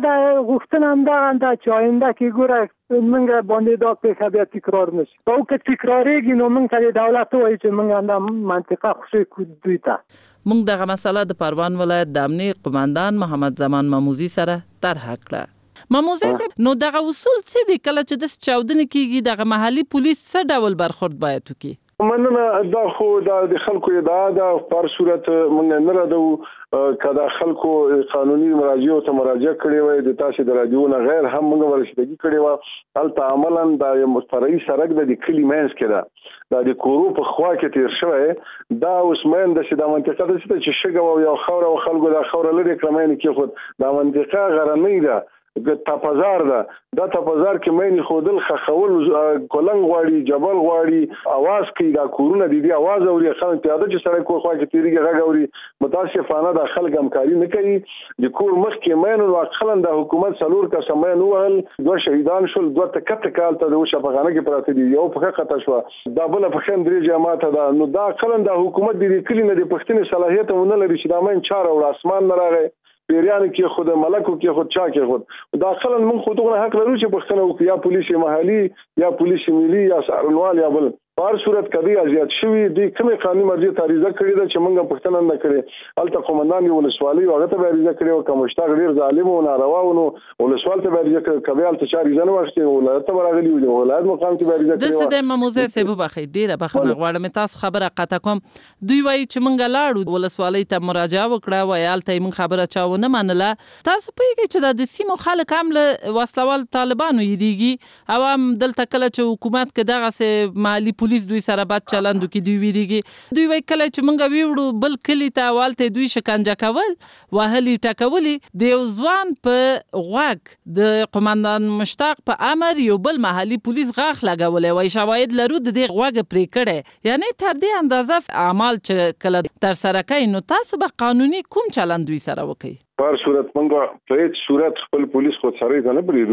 Speaker 6: هم دغه چې آینده کې ګوره منګه باندې دا په بیا تکرار نشي او که تکرارېږي نو موږ ته دولت وایي چې موږ هم منطقه خوشي کو دوی ته
Speaker 7: موږ دغه مسله د پروان ولایت د امنیه قوماندان محمد زمان ماموزي سره طرح کړه ماموزي صاحب نو دغه اصول څه دي کله چې د چاودنې کیږي دغه محلي پولیس څه ډول برخورد باید وکړي
Speaker 8: مننه دا خو د خلکو ادعا ده په صورت موږ نه راځو کدا خلکو قانوني مراجعه ته مراجعه کړې وای د تاسو د رادیو نه غیر هم موږ ورشدګي کړې و البته عملاً د مستری سرک د کلی مینس کې دا د کورو په خوا کې تیر شوی دا اوس مېن د شیدا منطقه د چې شګو یو خوره او خلکو د خوره لري کړمین کې خود دا منطقه غرنۍ ده تپزار ده دا تپزار کې مې خودل خخول کولنګ غواړي جبل غواړي आवाज کوي دا کورونه دي आवाज اوري خلک پیاده چې سره کوه خوا کې تیریږي غاوري متاسفانه دا خلک همکاري نه کوي د کور مخ کې مې نو خلک د حکومت سلور کا سمې نو ول دوه شهیدان شول دوه تکته کال ته د شفاخانه کې پراته دي یو په خطه شو دا بل په خن درې جماعت دا نو دا خلک د حکومت د کلی نه د پښتني صلاحیت ونه لري چې دا مې چار او اسمان نه راغی پیریان کې خود ملکو کې خود چا کې خود داخلا من خودونه حق لرو چې پښتنه او یا پولیس محلي یا پولیس ملي یا سرنوال یا بل په صورت کدی ازیات شوی دی کومه قانوني مرجع تاریخ کړی دا چې موږ پښتنه نه کړی الته قومندان یو ولسوالي هغه ته بریزه کړی او کومشتاق ډیر ظالم او ناروا و نو ولسوال ته بریزه کړی کبیال ته چاري ځنه واشتي ولایت ته راغلی و ولایت مقام ته بریزه کړی
Speaker 7: د سده مموزه سبب بخیر ډیره بخنه غواړم تاسو خبره قطع کوم دوی وایي چې موږ لاړو ولسوالي ته مراجعه وکړه ویل ته موږ خبره چاونه منله تاسو پیږي چې د سیمو خلک هم له وسلوال طالبانو یریږي او هم دلته کله چې حکومت کې دغه مالی پولیس دوی سره چلندو کې دوی ویریږي دوی وای کله چې مونږ ویوړو بل کلی ته والته دوی شکنجه کول وهلي ټکولي د یو ځوان په غوږ د قومندان مشتاق په امر یو بل محلي پولیس غاخ لګولې وای شواهد لرو د دې غوږ پرې کړي یعنی تر دې اندازه اعمال چې کله تر سره کوي نو تاسو به قانوني کوم چلند دوی سره وکړي
Speaker 8: په صورت موږ په هیڅ صورت خپل پولیس خو سره نه بریدو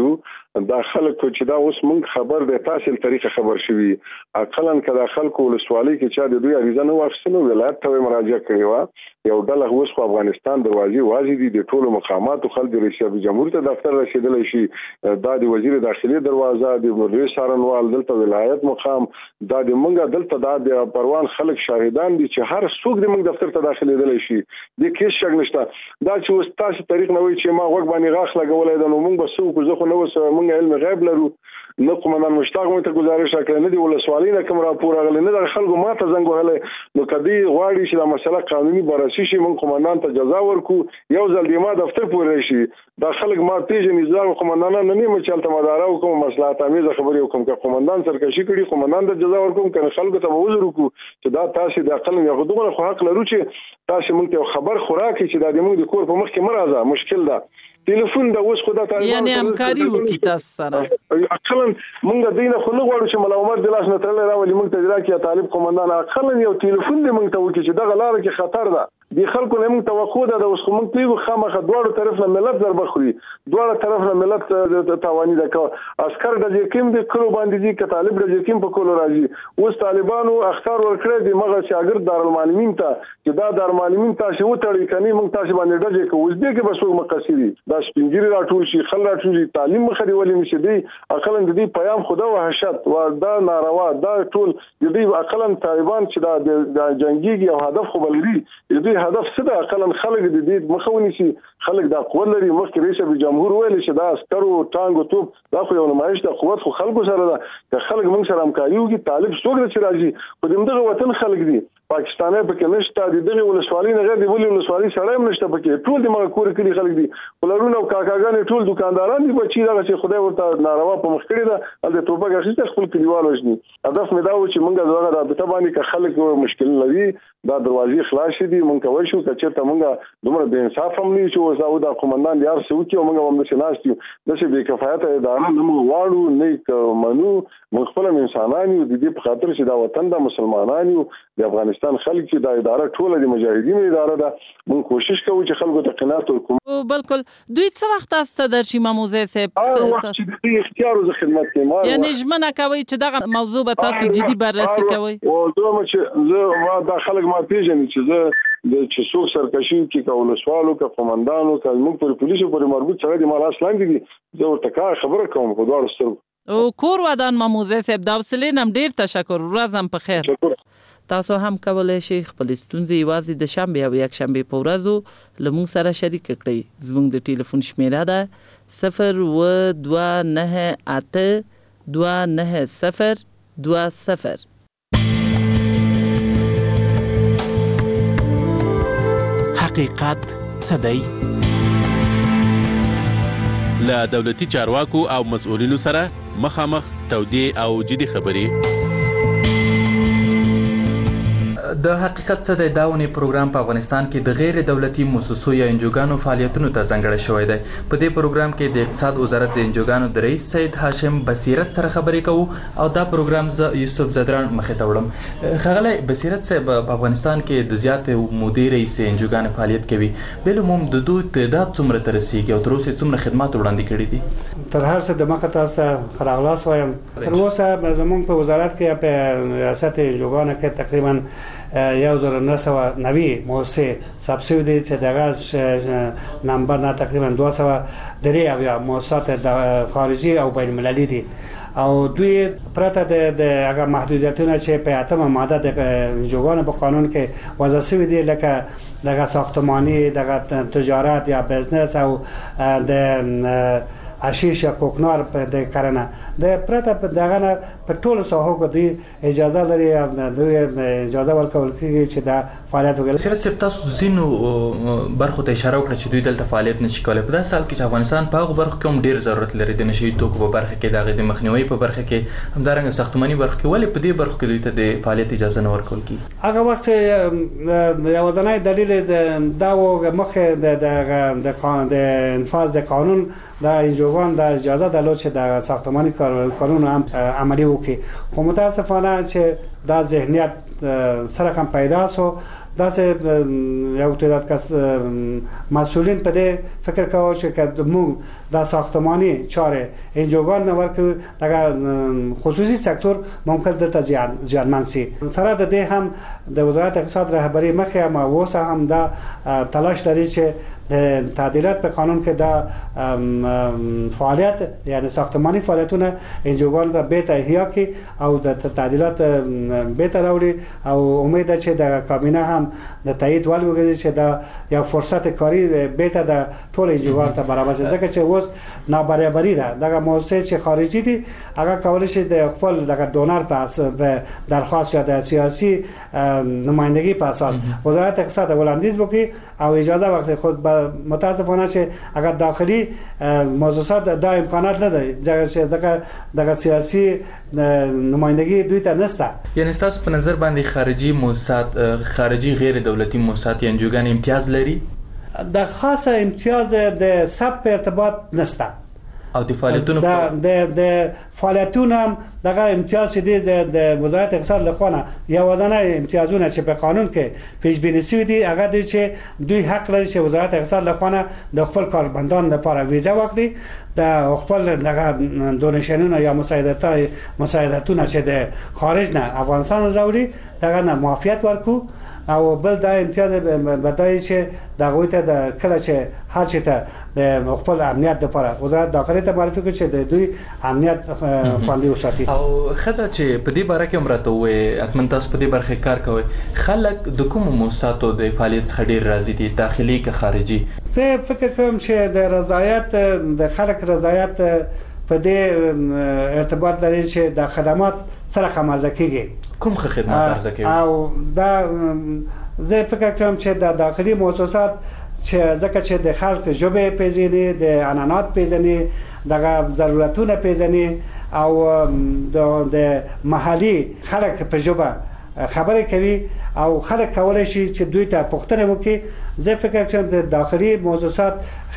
Speaker 8: دا خلک چې دا اوس موږ خبر د تاسو طریقه خبر شوي اقلا کله خلکو ولسوالۍ کې چې د دوی اړیزه نه واخیستنو ولایت ته مراجعه کړې و یو ډله اوس په افغانستان دروازې واځي دي د ټولو مقاماتو خلک رئیس جمهور ته دفتر رسیدلی شي دا د وزیر داخلي دروازه د رئیس سارنوال دلته ولایت مقام دا د منګه دلته د پروان خلک شاهدان دي چې هر څوک د منګ دفتر ته داخليدلی شي د کیس شک نشته دا چې اوس تاسو طریق نه وي چې ما وګ باندې غاښ لګولای دا نو موږ به څوک زه خو نو موږ علم غیب لرو نو قومندان مشتاق مې ته گزارش وکړ نه دی ولسوالۍ نه کوم راپور غلې نه د خلکو ماته زنګ وهله نو کدی غواړي چې دا مسله قانوني بررسي شي موږ قومندان ته جزا ورکو یو ځل دی ما دفتر پورې شي دا خلک ما پیژنې ځاو قومندان نه نیمه چلته مدارا کوم مصلحت امیز خبرې وکم که قومندان سرکشي کړي قومندان ته جزا ورکوم کنه خلکو ته وزر وکړو چې دا تاسو د عقل نه غوډه خو حق لرو چې تاسو موږ ته خبر خوراکي چې دا د موږ د کور په مخ کې مرزه مشکل ده ټلیفون دا اوس خدای تعالی
Speaker 7: یعنی همکاري وکړي تاسو سره
Speaker 8: اصلا موږ دینه خو نه غواړو چې ملا عمر د لاس نه ترلې راولي موږ ته راکې طالب قومندان اصلا یو ټلیفون دې موږ ته وکړي چې دا لار کې خطر ده دی خلکو نه موږ توقع ده اوس خو موږ پیغو خامخه دواړو طرف نه ملت ضربه خوري دواړو طرف نه ملت توانی ده که عسكر د یقین د کلو باندې دي که طالب د یقین په کولو راځي اوس طالبانو اختار ورکړي د مغه شاګرد دارالمعلمین ته چې دا دارالمعلمین تاسو وټړي کني موږ تاسو باندې ډجه کوو اوس دې کې بس وګ مقصدي دا سپینګری راټول شي خل راټول شي تعلیم مخدي ولې نشي دی عقلاً د دې پیام خدا وحشت و دا ناروا دا ټول د دې عقلاً طالبان چې دا جنگي او هدف خو بلري د دې هدف څه ده عقلاً خلک د دې مخاوني شي خلک دا قوت لري مخکې رئیس جمهور ویل چې دا عسكرو ټانګو توپ دا خو یو نمایش د قوت خو خلکو سره ده که خلک موږ سره همکاري وکړي طالب څوک چې راځي په دغه وطن خلک دي پاکستاني پکې نشته دغه ولسوالۍ نه غیر دی ولسوالۍ سره هم نشته پکې ټول د مغه کور کلی خلک دي ولرونه او کاکاګان ټول دکانداران دي بچی دا چې خدای ورته ناروا په مخ کړی دا د توپک اخیسته خپل کلیوال وژني هدف مې دا و چې موږ دغه رابطه باندې که خلک مشکل لري دا دروازې خلاص دي موږ کوي شو چې ته موږ دومره بے انصاف هم نه چې او دا قومندان یار سو کې موږ هم نشناستو د څه بے کفایت اداره نه موږ واړو نه منو موږ خپل انسانان یو د دې په خاطر چې دا وطن د مسلمانانو یو د افغانستان خلک چې دا اداره ټول د مجاهدینو اداره ده موږ کوشش کوو چې خلکو ته قناعت ورکړو
Speaker 7: بالکل دوی څه وخت تاسو درشي ماموزه صاحب
Speaker 8: چې اختیار او خدمت کوي
Speaker 7: یعنی ژمنه کوي چې دا موضوع به تاسو جدي بررسي کوي
Speaker 8: او دوه چې زه ما دا خلک ما پیژنې چې زه د چې څوک سرکشي کې کول سوالو کې قومندانو کې موږ پر پولیسو پر مربوط سره د مال اصلاً دي زه ورته خبره کوم په دواړو سترګو
Speaker 7: او کور ودان ماموزه صاحب دا وسلې نم ډیر تشکر ورځم په خیر تاسو هم کولای شئ خپل ستونزې یوازې د شنبه او یک شنبه په ورځو لمون سره شریک کړئ زموږ د ټلیفون شمیره ده 029829020
Speaker 9: حقیقت څه دی؟ له دولتي چارواکو او مسؤلینو سره مخامخ تودې او جدي خبرې.
Speaker 10: د حقیقت څه دی داونی پروګرام په افغانستان کې د غیر دولتي مؤسسو یا انجوګانو فعالیتونو ته ځانګړی شوی دی. په دې پروګرام کې د اقتصاد وزارت د انجوګانو د رئیس سید هاشم بصیرت سره خبرې کوو او دا پروګرام ز یوسف زدران مخې ته وړم. خغلی بصیرت صاحب په افغانستان کې د زیات مودې رئیس انجوګانو فعالیت کوي بالعموم د دوی تعداد څومره تر رسیږي او تر اوسه څومره خدمات وړاندې کړي دي؟
Speaker 11: تر هر څه د مخه تاسو ته خراغلاس وایم تر اوسه زموږ په وزارت کې په ریاست انجوګانو کې تقریبا 1990 مؤسسه سبسیډي دي چې دغه نمبر نه تقریبا 203 یا مؤسسات خارجي او بین المللي دي او دوی پرته د هغه محدودیتونه چې په اتمه ماده د انجوګانو په قانون کې وضع شوی دي لکه دغه ساختمانی دغه تجارت یا بزنس او د اشیش یا کوکنار په د کرنه د پرته په دغه نه په ټولو ساحو کې دوی اجازه لري دوی اجازه ورکول کیږي چې دا فعالیت وکړي.
Speaker 10: سره سپ تاسو زینو برخو ته اشاره وکړه چې دوی دلته فعالیت نشي کولای. په داسې حال کې چې افغانستان په هغه برخو کې هم ډیر ضرورت لري د نشي توکو په برخه کې دغه د مخنیوي په برخه کې همدارنګه ساختماني برخه کې ولې په دې برخو کې دوی ته د فعالیت اجازه نه ورکول کیږي؟
Speaker 11: هغه وخت یو ځنای دلیل دا و مخه د انفاذ د قانون دا انجوګان دا اجازه درلود چې د ساختماني قانون هم عملی وکړي خو متاسفانه چې دا ذهنیت سره هم پیدا شو داسې یو تعداد کس مسئولین په دې فکر کاوه چې موږ د ساختماني چارې انجوګان نه ورکړو دغه خصوصي سکتور ممکن دلته زیانمن شي. سره د دې هم د وزارت اقتصاد رهبری مخې هم اوسه هم دا تلاش لري چې د تعدیلات په قانون کې دا فعالیت یعنی ساختماني فعالیتونه انجوګان ته به احیا کړي او د تعدیلات به راوړي او امید ده چې د کابینه هم د تایید ولوګي چې دا یو فرصت کاری به ته د ټول انجوګان ته برابر شي ځکه چې اوس نابرابری ده. دغه موسسه چې خارجي دي هغه کولای شي د خپل دغه ډونر په درخواست یا د سیاسي نمائندگی په اساس وزارت اقتصاد وړاندیز وکړي او اجازه ورکړي. خود متاسفانه چې اگر داخلي مؤسسات دا امکانات نه لري ځکه دغه سیاسي نمائندگی دوی ته نشته.
Speaker 10: یعنی تاسو په نظر باندې خارجي مؤسسات خارجي غیر دولتي مؤسسات یا انجوګان امتیاز لري؟
Speaker 11: د خاصه امتیاز د سب په ارتباط نشته
Speaker 10: او د فعالیتونو
Speaker 11: د فعالیتونو هم دغه امتیاز چې د وزارت اقتصاد لخوا یوازینی امتیازونه چې په قانون کې پیش بینی شوی دي هغه دی چې دوی حق لري چې وزارت اقتصاد لخوا د خپل کارمندان لپاره ویزا واخلي د خپل دغه دونیشنونه یا مساعدتونه چې د خارج نه افغانستان راوړي دغه نه معافیت ورکو او بل دا امتیاز بدای چې دغه ته د کله چې هر چی ته د خپل امنیت لپاره وزارت داخله ته معرفي کوي چې د دوی امنیت خوندي وساتي.
Speaker 10: او خدای چې په دې باره کې مرته وي اتمن تاسو په دې برخه کار کوي خلک د کوم مؤسساتو د فعالیت څخه ډیر راضي دي داخلي که خارجي؟
Speaker 11: زه فکر کوم چې د رضایت د خلک رضایت په دې ارتباط لري چې د خدمات سره خمازه کیږي.
Speaker 10: کوم خدمات ارزه کوي؟
Speaker 11: او دا زه فکر کوم چې د داخلي مؤسسات چې ځکه چې د خلک ژبه پیژني د عنعنات پیژني دغه ضرورتونه پیژني او د محلي خلک په ژبه خبرې کوي او خلک کولای شي چې دوی ته پوښتنه وکړي. زه فکر کوم د داخلي مؤسسات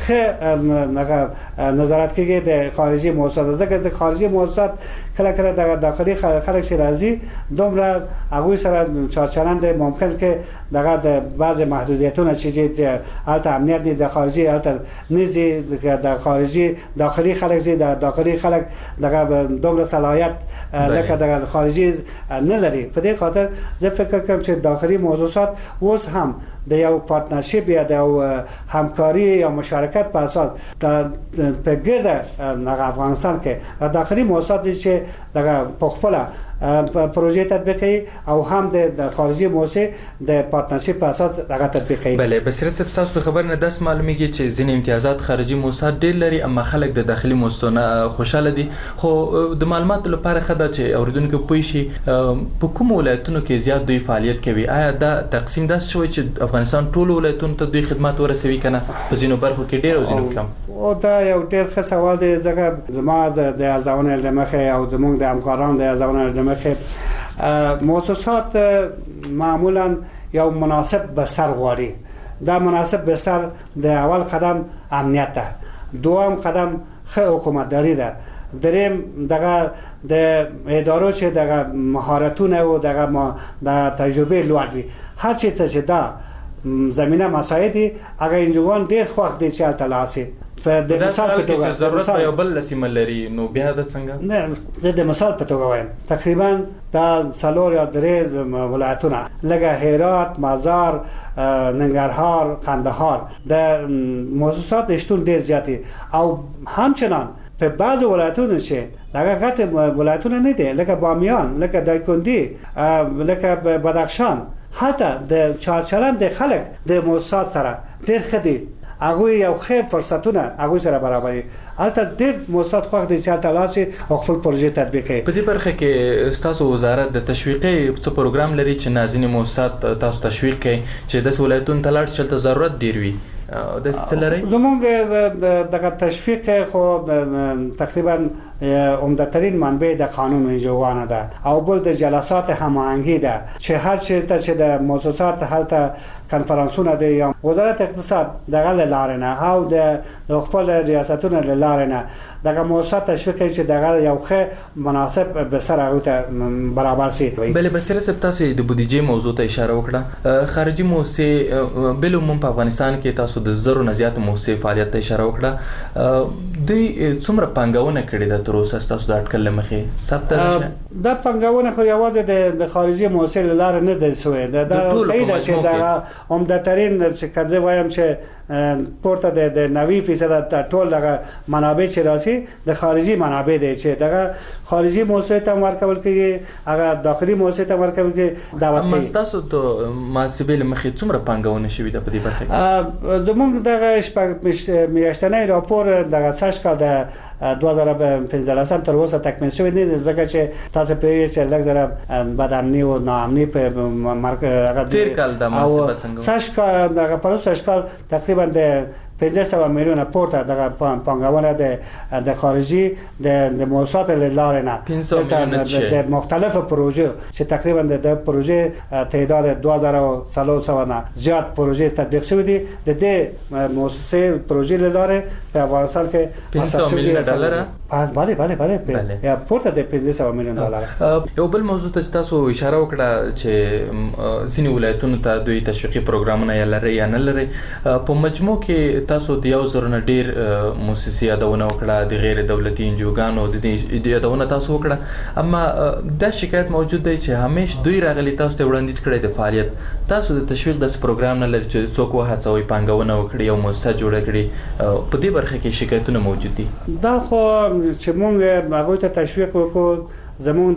Speaker 11: نظارت کوي د خارجي مؤسسات ځکه د خارجي مؤسسات کله کله د داخلي خلک شي راځي دومره هغه سره چارچرند ممکن کې دغه د بعض محدودیتونه چې البته امنیت د خارجي البته نزي د خارجي داخلي خلک زی د داخلي خلک دغه دومره صلاحیت لکه د خارجي نه لري. په دې خاطر زه فکر کوم چې داخلي مؤسسات اوس هم د یو پارتنرشپ یا د همکاری یا مشارکت په اساس په ګرد افغانستان کې داخلي مؤسسات چې دغه په خپل پروژې تطبیق کوي او هم د خارجي مؤسسه د پارتنرشپ په اساس هغه تطبیق کوي.
Speaker 10: بله بصیرت صاحب تاسو خبر نه داس معلومیږي چې ځینې امتیازات خارجي مؤسسات ډېر لري اما خلک د داخلي مؤسسو خوشاله دي. خو د معلوماتو لپاره خدای چې اوریدونکو پوه شي په کوم ولایتونو کې زیات دوی فعالیت کوي آیا دا تقسیم داس شوی چې افغانستان ټول ولایتونو ته دوی خدمات ورسوي کنه په ځینو برخو کې ډېر او ځینو کم؟
Speaker 11: او دا یو ډېر ښه سوال دی ځکه زما د ارزونه لمخه او زموږ د همکارانو د ارزونه لمخه مؤسسات معمولا یو مناسب بستر غواړي. دا مناسب بستر د اول قدم امنیت ده، دوم قدم ښه حکومتداري ده، دریم دغه د ادارو چې دغه مهارتونه او دغه د تجربه لوړ وي. هر چی ته چې دا زمينه مساعدي هغه انجوان ډېر خوښ دي چې تلاسي
Speaker 10: د مثال په توګه ضرورت یو بل لسیمه لري نو بیا د څنګه
Speaker 11: نه د مثال په توګه وایم تقریبا دا څلور یا درې ولایتونه لکه هرات، مزار، ننګرهار، قندهار د مؤسسات شتون ډېر زیاتی او همچنان په بعض ولایتونو چې دغه غټ ولایتونه نه دي لکه بامیان، لکه دایکندی، لکه بدخشان حتی د چارچرند د خلک د مؤسسات سره ډېر خدي هغه یو ښه فرصتونه هغه سره برابري. البته ډېر مؤسسات خوښ دي چې تلاشي او خپل پروژې تطبیق کوي.
Speaker 10: په دې برخه کې تاسو وزارت د تشویقي څه پروګرام لري چې نازنین مؤسسات تاسو تشویق کوي چې د ولایتونو تلاړ چلته ضرورت ډیر وي د سلري؟
Speaker 11: زموږ دغه تشویق خو تقریبا عمده‌ترین منبع د قانون انجوګانو ده او بل د جلسات هماهنګي ده چې هر چیرته چې د مؤسسات هلته کنفرانسونه دي یا وزارت اقتصاد دغه لارې نه او د خپل ریاستونو لارې نه دغه مؤسسات تشویق کوي چې دغه یو ښه مناسب به سره غوته برابر شي.
Speaker 10: بل بصیرت صاحب تاسو د بودیجې موضوع ته اشاره وکړه. خارجي موسسې بل عموم په افغانستان کې تاسو د زرو نه زیات موسسې فعالیت ته اشاره وکړه. دوی څومره پانګونه کړې ده تر اوسه تاسو د اټکل لمخې ثبت ده؟
Speaker 11: دا پانګونه خو یوازې د خارجي موسسې لاره نه ده شوې. دا صحیح ده چې دا عمده‌ترین چې کله وایم چې پورته د 90% ټول دغه منابع چې راشي د خارجي منابع دي چې دغه خارجي موسسې ته ورکول کیږي هغه داخلي موسسې ته ورکول کیږي دعوت کوي.
Speaker 10: تاسو ته محاسبې لمخې څومره پانګونه شوې ده په دې برخه کې؟
Speaker 11: زموږ دغه میاشتنی راپور دغه ساشکا د 2015 تر اوسه تکمیل شوی دی ځکه چې تاسو په یوه چې لږ زره بدامنی او ناامنی په هغه
Speaker 10: تیر کال د محاسبه څنګه
Speaker 11: ساشکا دغه په ساشکا تقریبا د 500 میلیون پورته دغه پانګونه د خارجي د مؤسسات لارې نه د مختلفو پروژو چې تقریبا د پروژې تعداد 2300 نه زیات پروژې تطبیق شوې دي د دې مؤسسې پروژې لارې په افغانستان کې
Speaker 10: 500 میلیون ډالر
Speaker 11: بله یا پورته د 500 میلیون ډالر.
Speaker 10: یو بل موضوع ته تاسو اشاره وکړه چې ځینې ولایتونو ته دوی تشویقي پروګرامونه یا لري یا نه لري. په مجموع کې تاسو د یو زرو نه ډیر موسسې یادونه وکړه د غیر دولتي انجوګانو د دې یادونه تاسو وکړه اما دا شکایت موجود دی چې همیش دوی راغلي تاسو ته وړاندیز کړی د فعالیت تاسو د تشویق د پروګرام نه لري چې څوک وهڅوي پانګونه وکړي او موسسه جوړه کړي. په دې برخه کې شکایتونه موجود دي.
Speaker 11: دا خو چې موږ هغه ته تشویق وکړو زموږ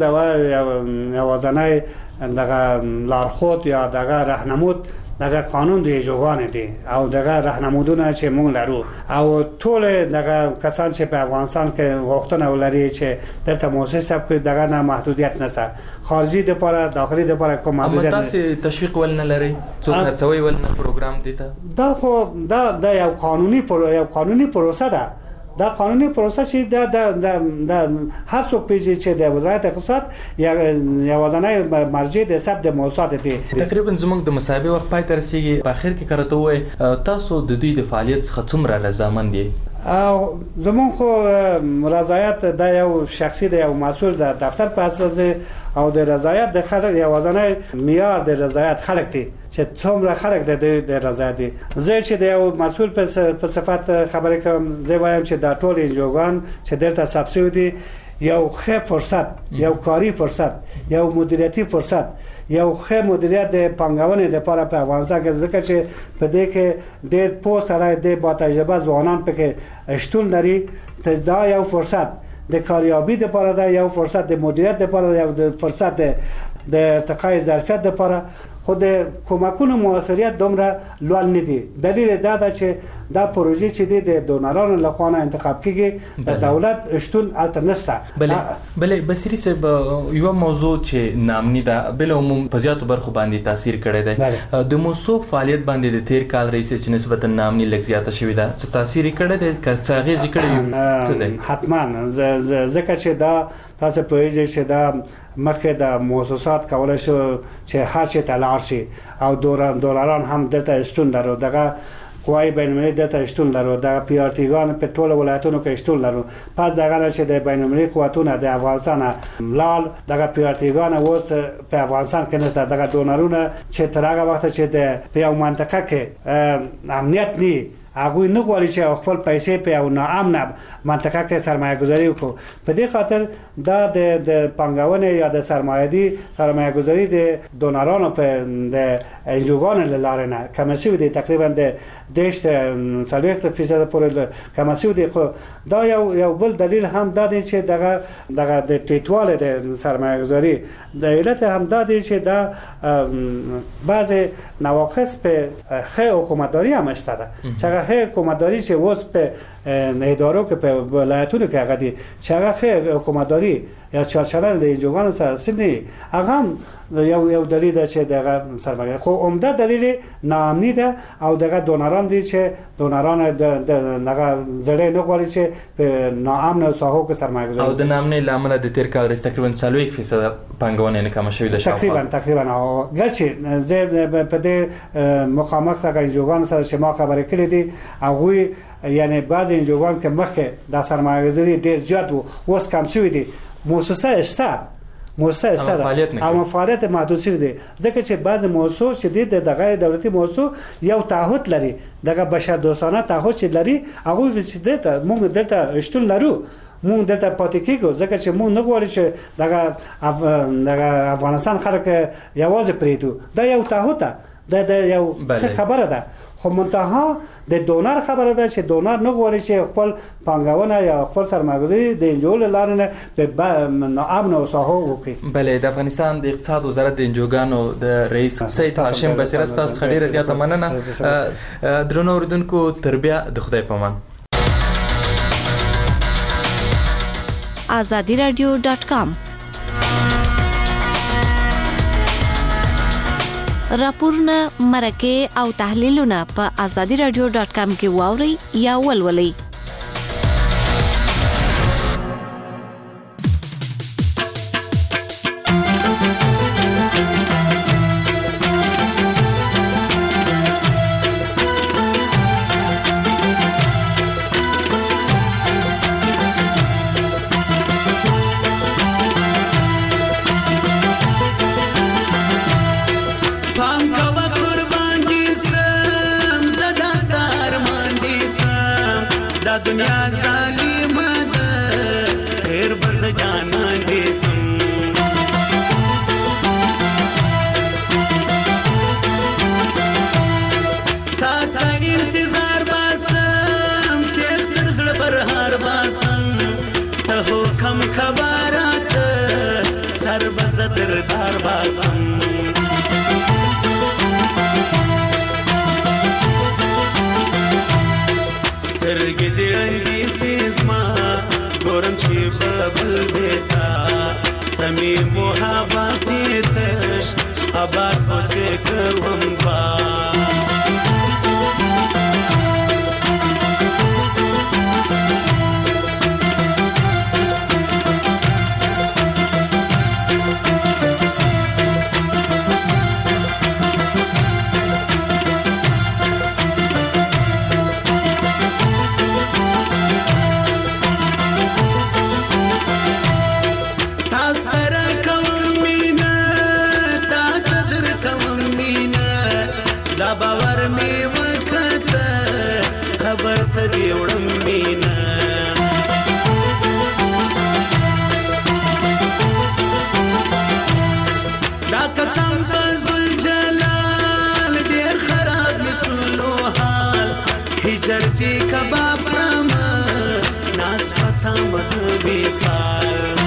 Speaker 11: د یوازنۍ دغه لارښود یا دغه راهنمود دغه قانون دی جوړونه دي او دغه راهنمودونه چې موږ لرو او ټول دغه کسان چې په افغانستان کې وختونه ولري چې دلته موسسه په دغه نه محدودیت نشته خارجي د لپاره داخلي د لپاره کوم محدودیت
Speaker 10: نه. تاسو تشویق ول نه لري څو هڅوي ول نه پروګرام دي ته
Speaker 11: دا خو دا یو قانوني پروسه ده. دا قانوني پروسه چې دا هر څوک پیږي چې د وزارت اقتصاد یا وزنای مرجع د حساب د موسسات دي.
Speaker 10: تقریبا زموږ د مسابقه وخت پای تر رسیدي په اخر کې کارته وای تاسو د دوی د فعالیت څخه څومره رضامند دي؟
Speaker 11: او زموږ خو رضایت د یو شخصي د یو مسؤل د دفتر په اساس او د رضایت د خلک یا وزنای معیار د رضایت خلک دي چې څومره خلک د رضایت دي. زه چې د یو مسؤل په صفت خبرې کوم زه وایم چې دا ټول انجوګان چې دلته سبسیډي دي یو ښه فرصت یو کاری فرصت یو مدیریتي فرصت یو ښه مدیریت د پانګونې لپاره په افغانستان کې ځکه چې په دې کې ډېر پوه سره د با تجربه ځوانان پکې شتون لري. دا یو فرصت د کاریابی لپاره دا یو فرصت د مدیریت لپاره یو فرصت د ارتقای ظرفیت لپاره خود کمکونو موثریت دومره لوړ نه دي. دلیل دا ده چې دا پروژې چې د دونرانو لخوا انتخاب کیږي د دولت شتون الټرنستا.
Speaker 10: بل بصری صاحب یو موضوع چې نامنی ده بل عموم په زیاتو برخو باندې تاثیر کړی دی. د موثوق فعالیت باندې د تیر کال رئیس چې نسبتا نامنی لږ زیاته شوې ده څه تاثیر کړی دی که څه غیزي کړی څه دی؟
Speaker 11: حتما ځکه چې دا تاسو پوهیږئ چې دا مخکې د مؤسسات کولای شو چې هر څه تلار شي او دولاران هم دلته شتون لرو دغه قوای بین‌المللي دلته شتون لرو د پی آر تی ګان په ټولو ولایتونو کې شتون لرو. پس دغه چې د بین‌المللي قوتونه د افغانستان لال دغه پی آر تی ګان اوس په افغانستان کې نشته. دغه دونرونه چې تر هغه وخت چې د په یو منطقه کې امنیت نه هغه نه غواړي چې خپل پیسې په یو ناامنه منطقه کې سرمایه گذاري وکړي. په دې خاطر دا د پانګونې یا د سرمایه گذاري د دونرانو په د انجوګانو لاره نه کم شوی دی. تقریبا د 30% پورې کم شوی دی. خو دا یو بل دلیل هم دا دی چې دغه د ټیټواله د سرمایه گذاري د علت هم دا دی چې دا بعض نواقص په ښه حکومتداري هم شته ده چې ښه حکومتداري چې اوس په ادارو کې په ولایتونو کې هغه دي چې هغه ښه حکومتداري یا چارچران د انجوګانو سره سني هغه یو دلیل ده چې دغه سرمایه خو عمده دلیل ناامني ده او دغه دونران دي چې دونران د هغه زړې نه غواړي چې په ناامنه ساحو کې سرمایه گذاري
Speaker 10: او د ناامنۍ لامل د تیر کال تقریبا 40% پانګونه نه کم شوې ده
Speaker 11: تقریبا او ګرچې زه په دې مخامخ سره انجوګانو سره چې ما خبرې کړې دي هغه یعنی بعض انجوګان کې مخکې د سرمایه گذاري ډېر زیات وو اوس کم شوې دي مؤسسه او فعالیت محدود شوی دی ځکه چې بعض موضوع چې د غیر دولتي موضوع یو تعهد لري دغه بشر دوستانه تعهد چې لري هغه چې موږ دلته شتون لرو مونږ دلته پاتې کیږو ځکه چې مونږ نه غواړو چې دغه افغانستان خلک یوازې پریدو دا یو تعهد ده د یو خبره ده خو منتها د دونر خبره ده چې دونر نه غواړي چې خپل پانګونه یا خپل سرمایه‌گذاري د انجول لارې نه په ناامن او ساحو وکړي.
Speaker 10: بله د افغانستان د اقتصاد وزارت د انجوګانو د رئیس سید هاشم بصیرت تاسو ډیره زیاته مننه. درنو اوریدونکو تربیه د خدای پامان.
Speaker 12: azadiradio.com راپورونه مرکه او تحلیلونه په azadiradio.com کې واوري یا ولولئ.
Speaker 13: دنیا ظالمه ده ډېر بز جانان دې سم تا انتظار باسم کې تر زړه پر هار باسم ته حکم خبرات سر بز دردار باسم سترګې دې رنګې سیزما ګورم چې ببل بیتا تمې محبتې تش آباد اوسې کوم با جرجی کباب پرما ناس پتا مد بیسال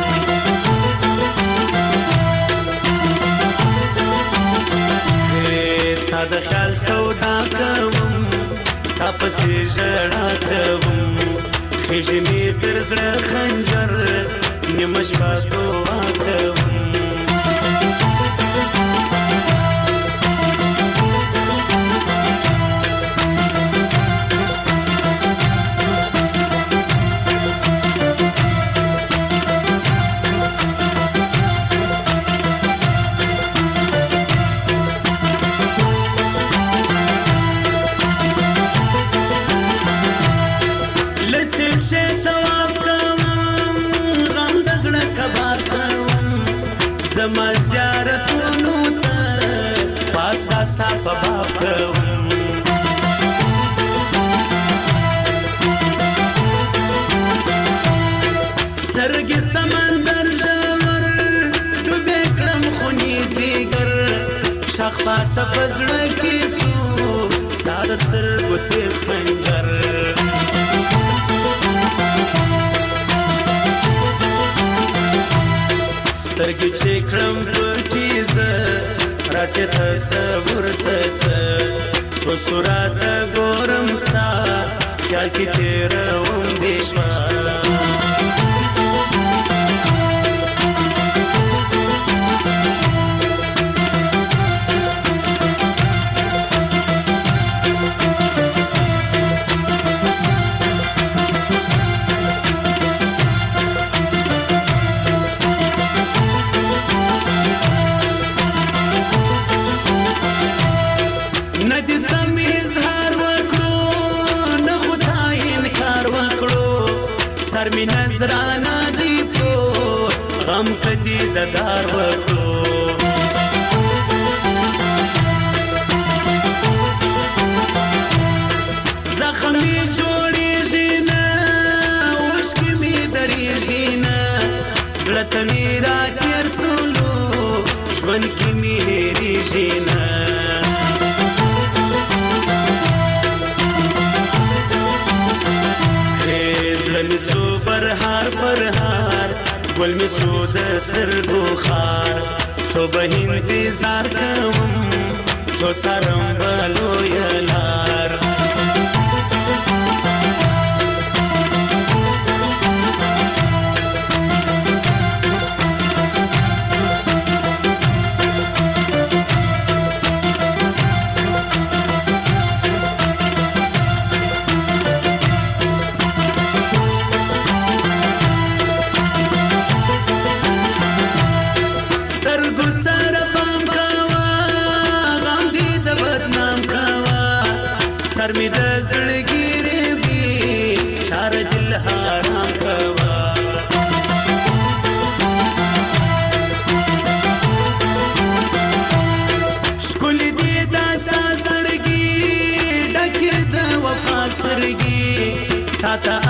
Speaker 13: ساده خیال سودا کوم تپسی ژړا کوم خېژې مې تر زړه خنجر نیمه شپه دعا کوم زما زیارتونو ته خاص راستا په باب کوم سترګې سمندر ژور ډوبې کړم خونې زیګر شاخ پاته په زړه کې سو ساده سترګو تیز خنجر سترګې چې کړم پټې زه راسې تصور ته څو صورته ګورم ستا خیال کې تېروم دې شپه زرانا دی پرو غم کدی د دار وکړو زخمی جوړیږي نه اوښکې می درېږي نه زړه ته مې راتېر سولو ژوند کې مې هېرېږي نه زړه مې سو پرهار ګل مې سو د سترګو خار څو به انتظار کوم څو څارم به لویه لار سر می د زړګي وی چار دل حرام کوا شکل دې د سازرګي ډکه د وفا سرګي تا ته